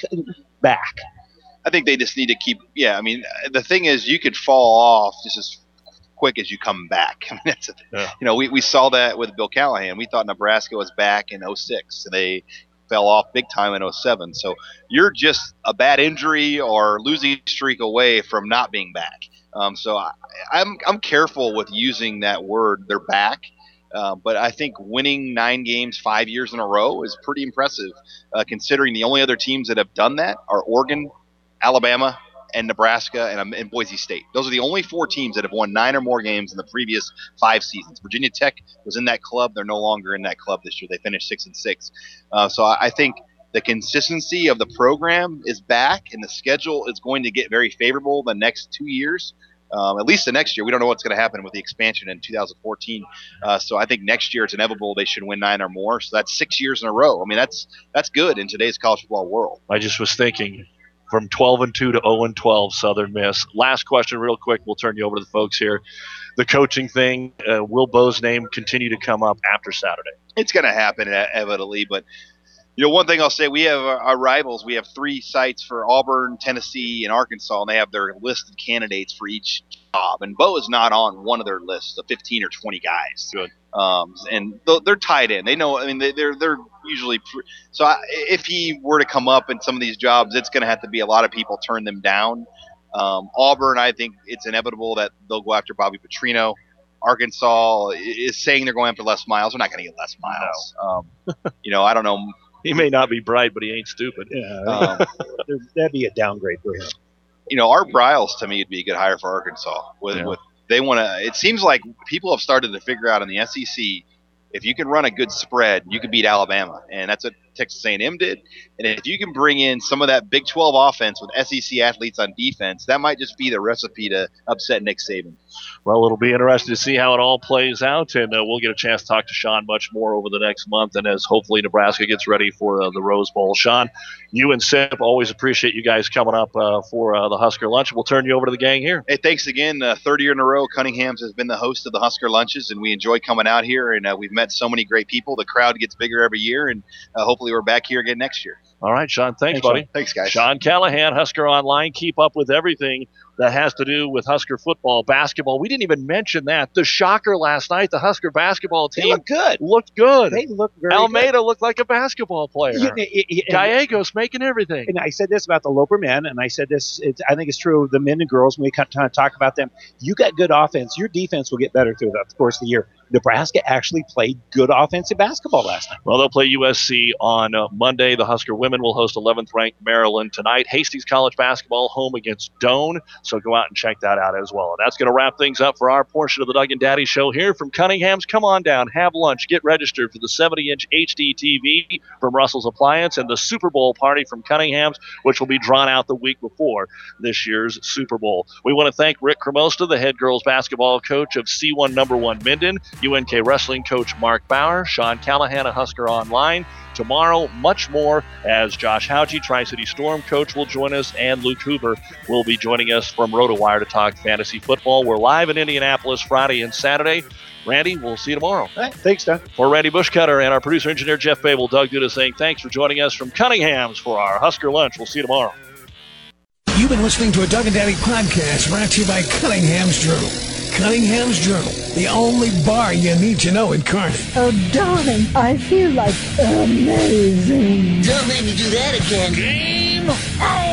back? I think they just need to keep. Yeah, I mean, the thing is, you could fall off just as quick as you come back. I mean, that's a, yeah. You know, we, we saw that with Bill Callahan. We thought Nebraska was back in oh six, and they fell off big time in oh seven. So you're just a bad injury or losing streak away from not being back. Um, so I, I'm I'm careful with using that word. They're back. Uh, but I think winning nine games five years in a row is pretty impressive, uh, considering the only other teams that have done that are Oregon, Alabama, and Nebraska, and, um, and Boise State. Those are the only four teams that have won nine or more games in the previous five seasons. Virginia Tech was in that club. They're no longer in that club this year. They finished six and six. Uh, so I, I think the consistency of the program is back, and the schedule is going to get very favorable the next two years. Um, at least the next year. We don't know what's going to happen with the expansion in two thousand fourteen. Uh, so I think next year it's inevitable they should win nine or more. So that's six years in a row. I mean, that's that's good in today's college football world. I just was thinking, from twelve and two to oh and twelve, Southern Miss. Last question real quick. We'll turn you over to the folks here. The coaching thing, uh, will Bo's name continue to come up after Saturday? It's going to happen inevitably, but you know, one thing I'll say, we have our, our rivals. We have three sites for Auburn, Tennessee, and Arkansas, and they have their listed candidates for each job. And Bo is not on one of their lists of fifteen or twenty guys. Good. Um, and they're tied in. They know. I mean, they, they're they're usually. Pre- so I, if he were to come up in some of these jobs, it's going to have to be a lot of people turn them down. Um, Auburn, I think it's inevitable that they'll go after Bobby Petrino. Arkansas is saying they're going after Les Miles. They're not going to get Les Miles. Um, you know, I don't know. He may not be bright, but he ain't stupid. Yeah, um, that'd be a downgrade for him. You know, Art Briles to me would be a good hire for Arkansas. With, yeah. with they want to. It seems like people have started to figure out in the S E C, if you can run a good spread, you can beat Alabama, and that's what Texas A and M did. And if you can bring in some of that Big twelve offense with S E C athletes on defense, that might just be the recipe to upset Nick Saban. Well, it'll be interesting to see how it all plays out, and uh, we'll get a chance to talk to Sean much more over the next month, and as hopefully Nebraska gets ready for uh, the Rose Bowl. Sean, you and Sip, always appreciate you guys coming up uh, for uh, the Husker Lunch. We'll turn you over to the gang here. Hey, thanks again. Uh, third year in a row, Cunningham's has been the host of the Husker Lunches, and we enjoy coming out here, and uh, we've met so many great people. The crowd gets bigger every year, and uh, hopefully we're back here again next year. All right, Sean. Thanks, Thanks, buddy. Sean. Thanks, guys. Sean Callahan, Husker Online. Keep up with everything that has to do with Husker football, basketball. We didn't even mention that. The shocker last night, the Husker basketball team They look good. looked good. They look very Almeida good. looked like a basketball player. Yeah, it- it- and- Gallegos making everything. And I said this about the Loper men, and I said this, it's, I think it's true of the men and girls when we kind of talk about them. You got good offense, your defense will get better through the course of the year. Nebraska actually played good offensive basketball last night. Well, they'll play U S C on uh, Monday. The Husker women will host eleventh ranked Maryland tonight. Hastings College basketball home against Doane. So go out and check that out as well. And that's going to wrap things up for our portion of the Doug and Daddy Show here from Cunningham's. Come on down, have lunch, get registered for the seventy inch H D T V from Russell's Appliance and the Super Bowl party from Cunningham's, which will be drawn out the week before this year's Super Bowl. We want to thank Rick Cremosta, the head girls basketball coach of C one number one Minden, U N K Wrestling coach Mark Bauer, Sean Callahan of Husker Online. Tomorrow, much more as Josh Houghey, Tri-City Storm coach, will join us, and Luke Hoover will be joining us from RotoWire to talk fantasy football. We're live in Indianapolis Friday and Saturday. Randy, we'll see you tomorrow. All right, thanks, Doug. For Randy Bushcutter and our producer engineer Jeff Babel, Doug Duda saying thanks for joining us from Cunningham's for our Husker Lunch. We'll see you tomorrow. You've been listening to a Doug and Daddy podcast brought to you by Cunningham's Journal. Cunningham's Journal, the only bar you need to know in Kearney. Oh, darling, I feel like amazing. Don't make me do that again. Game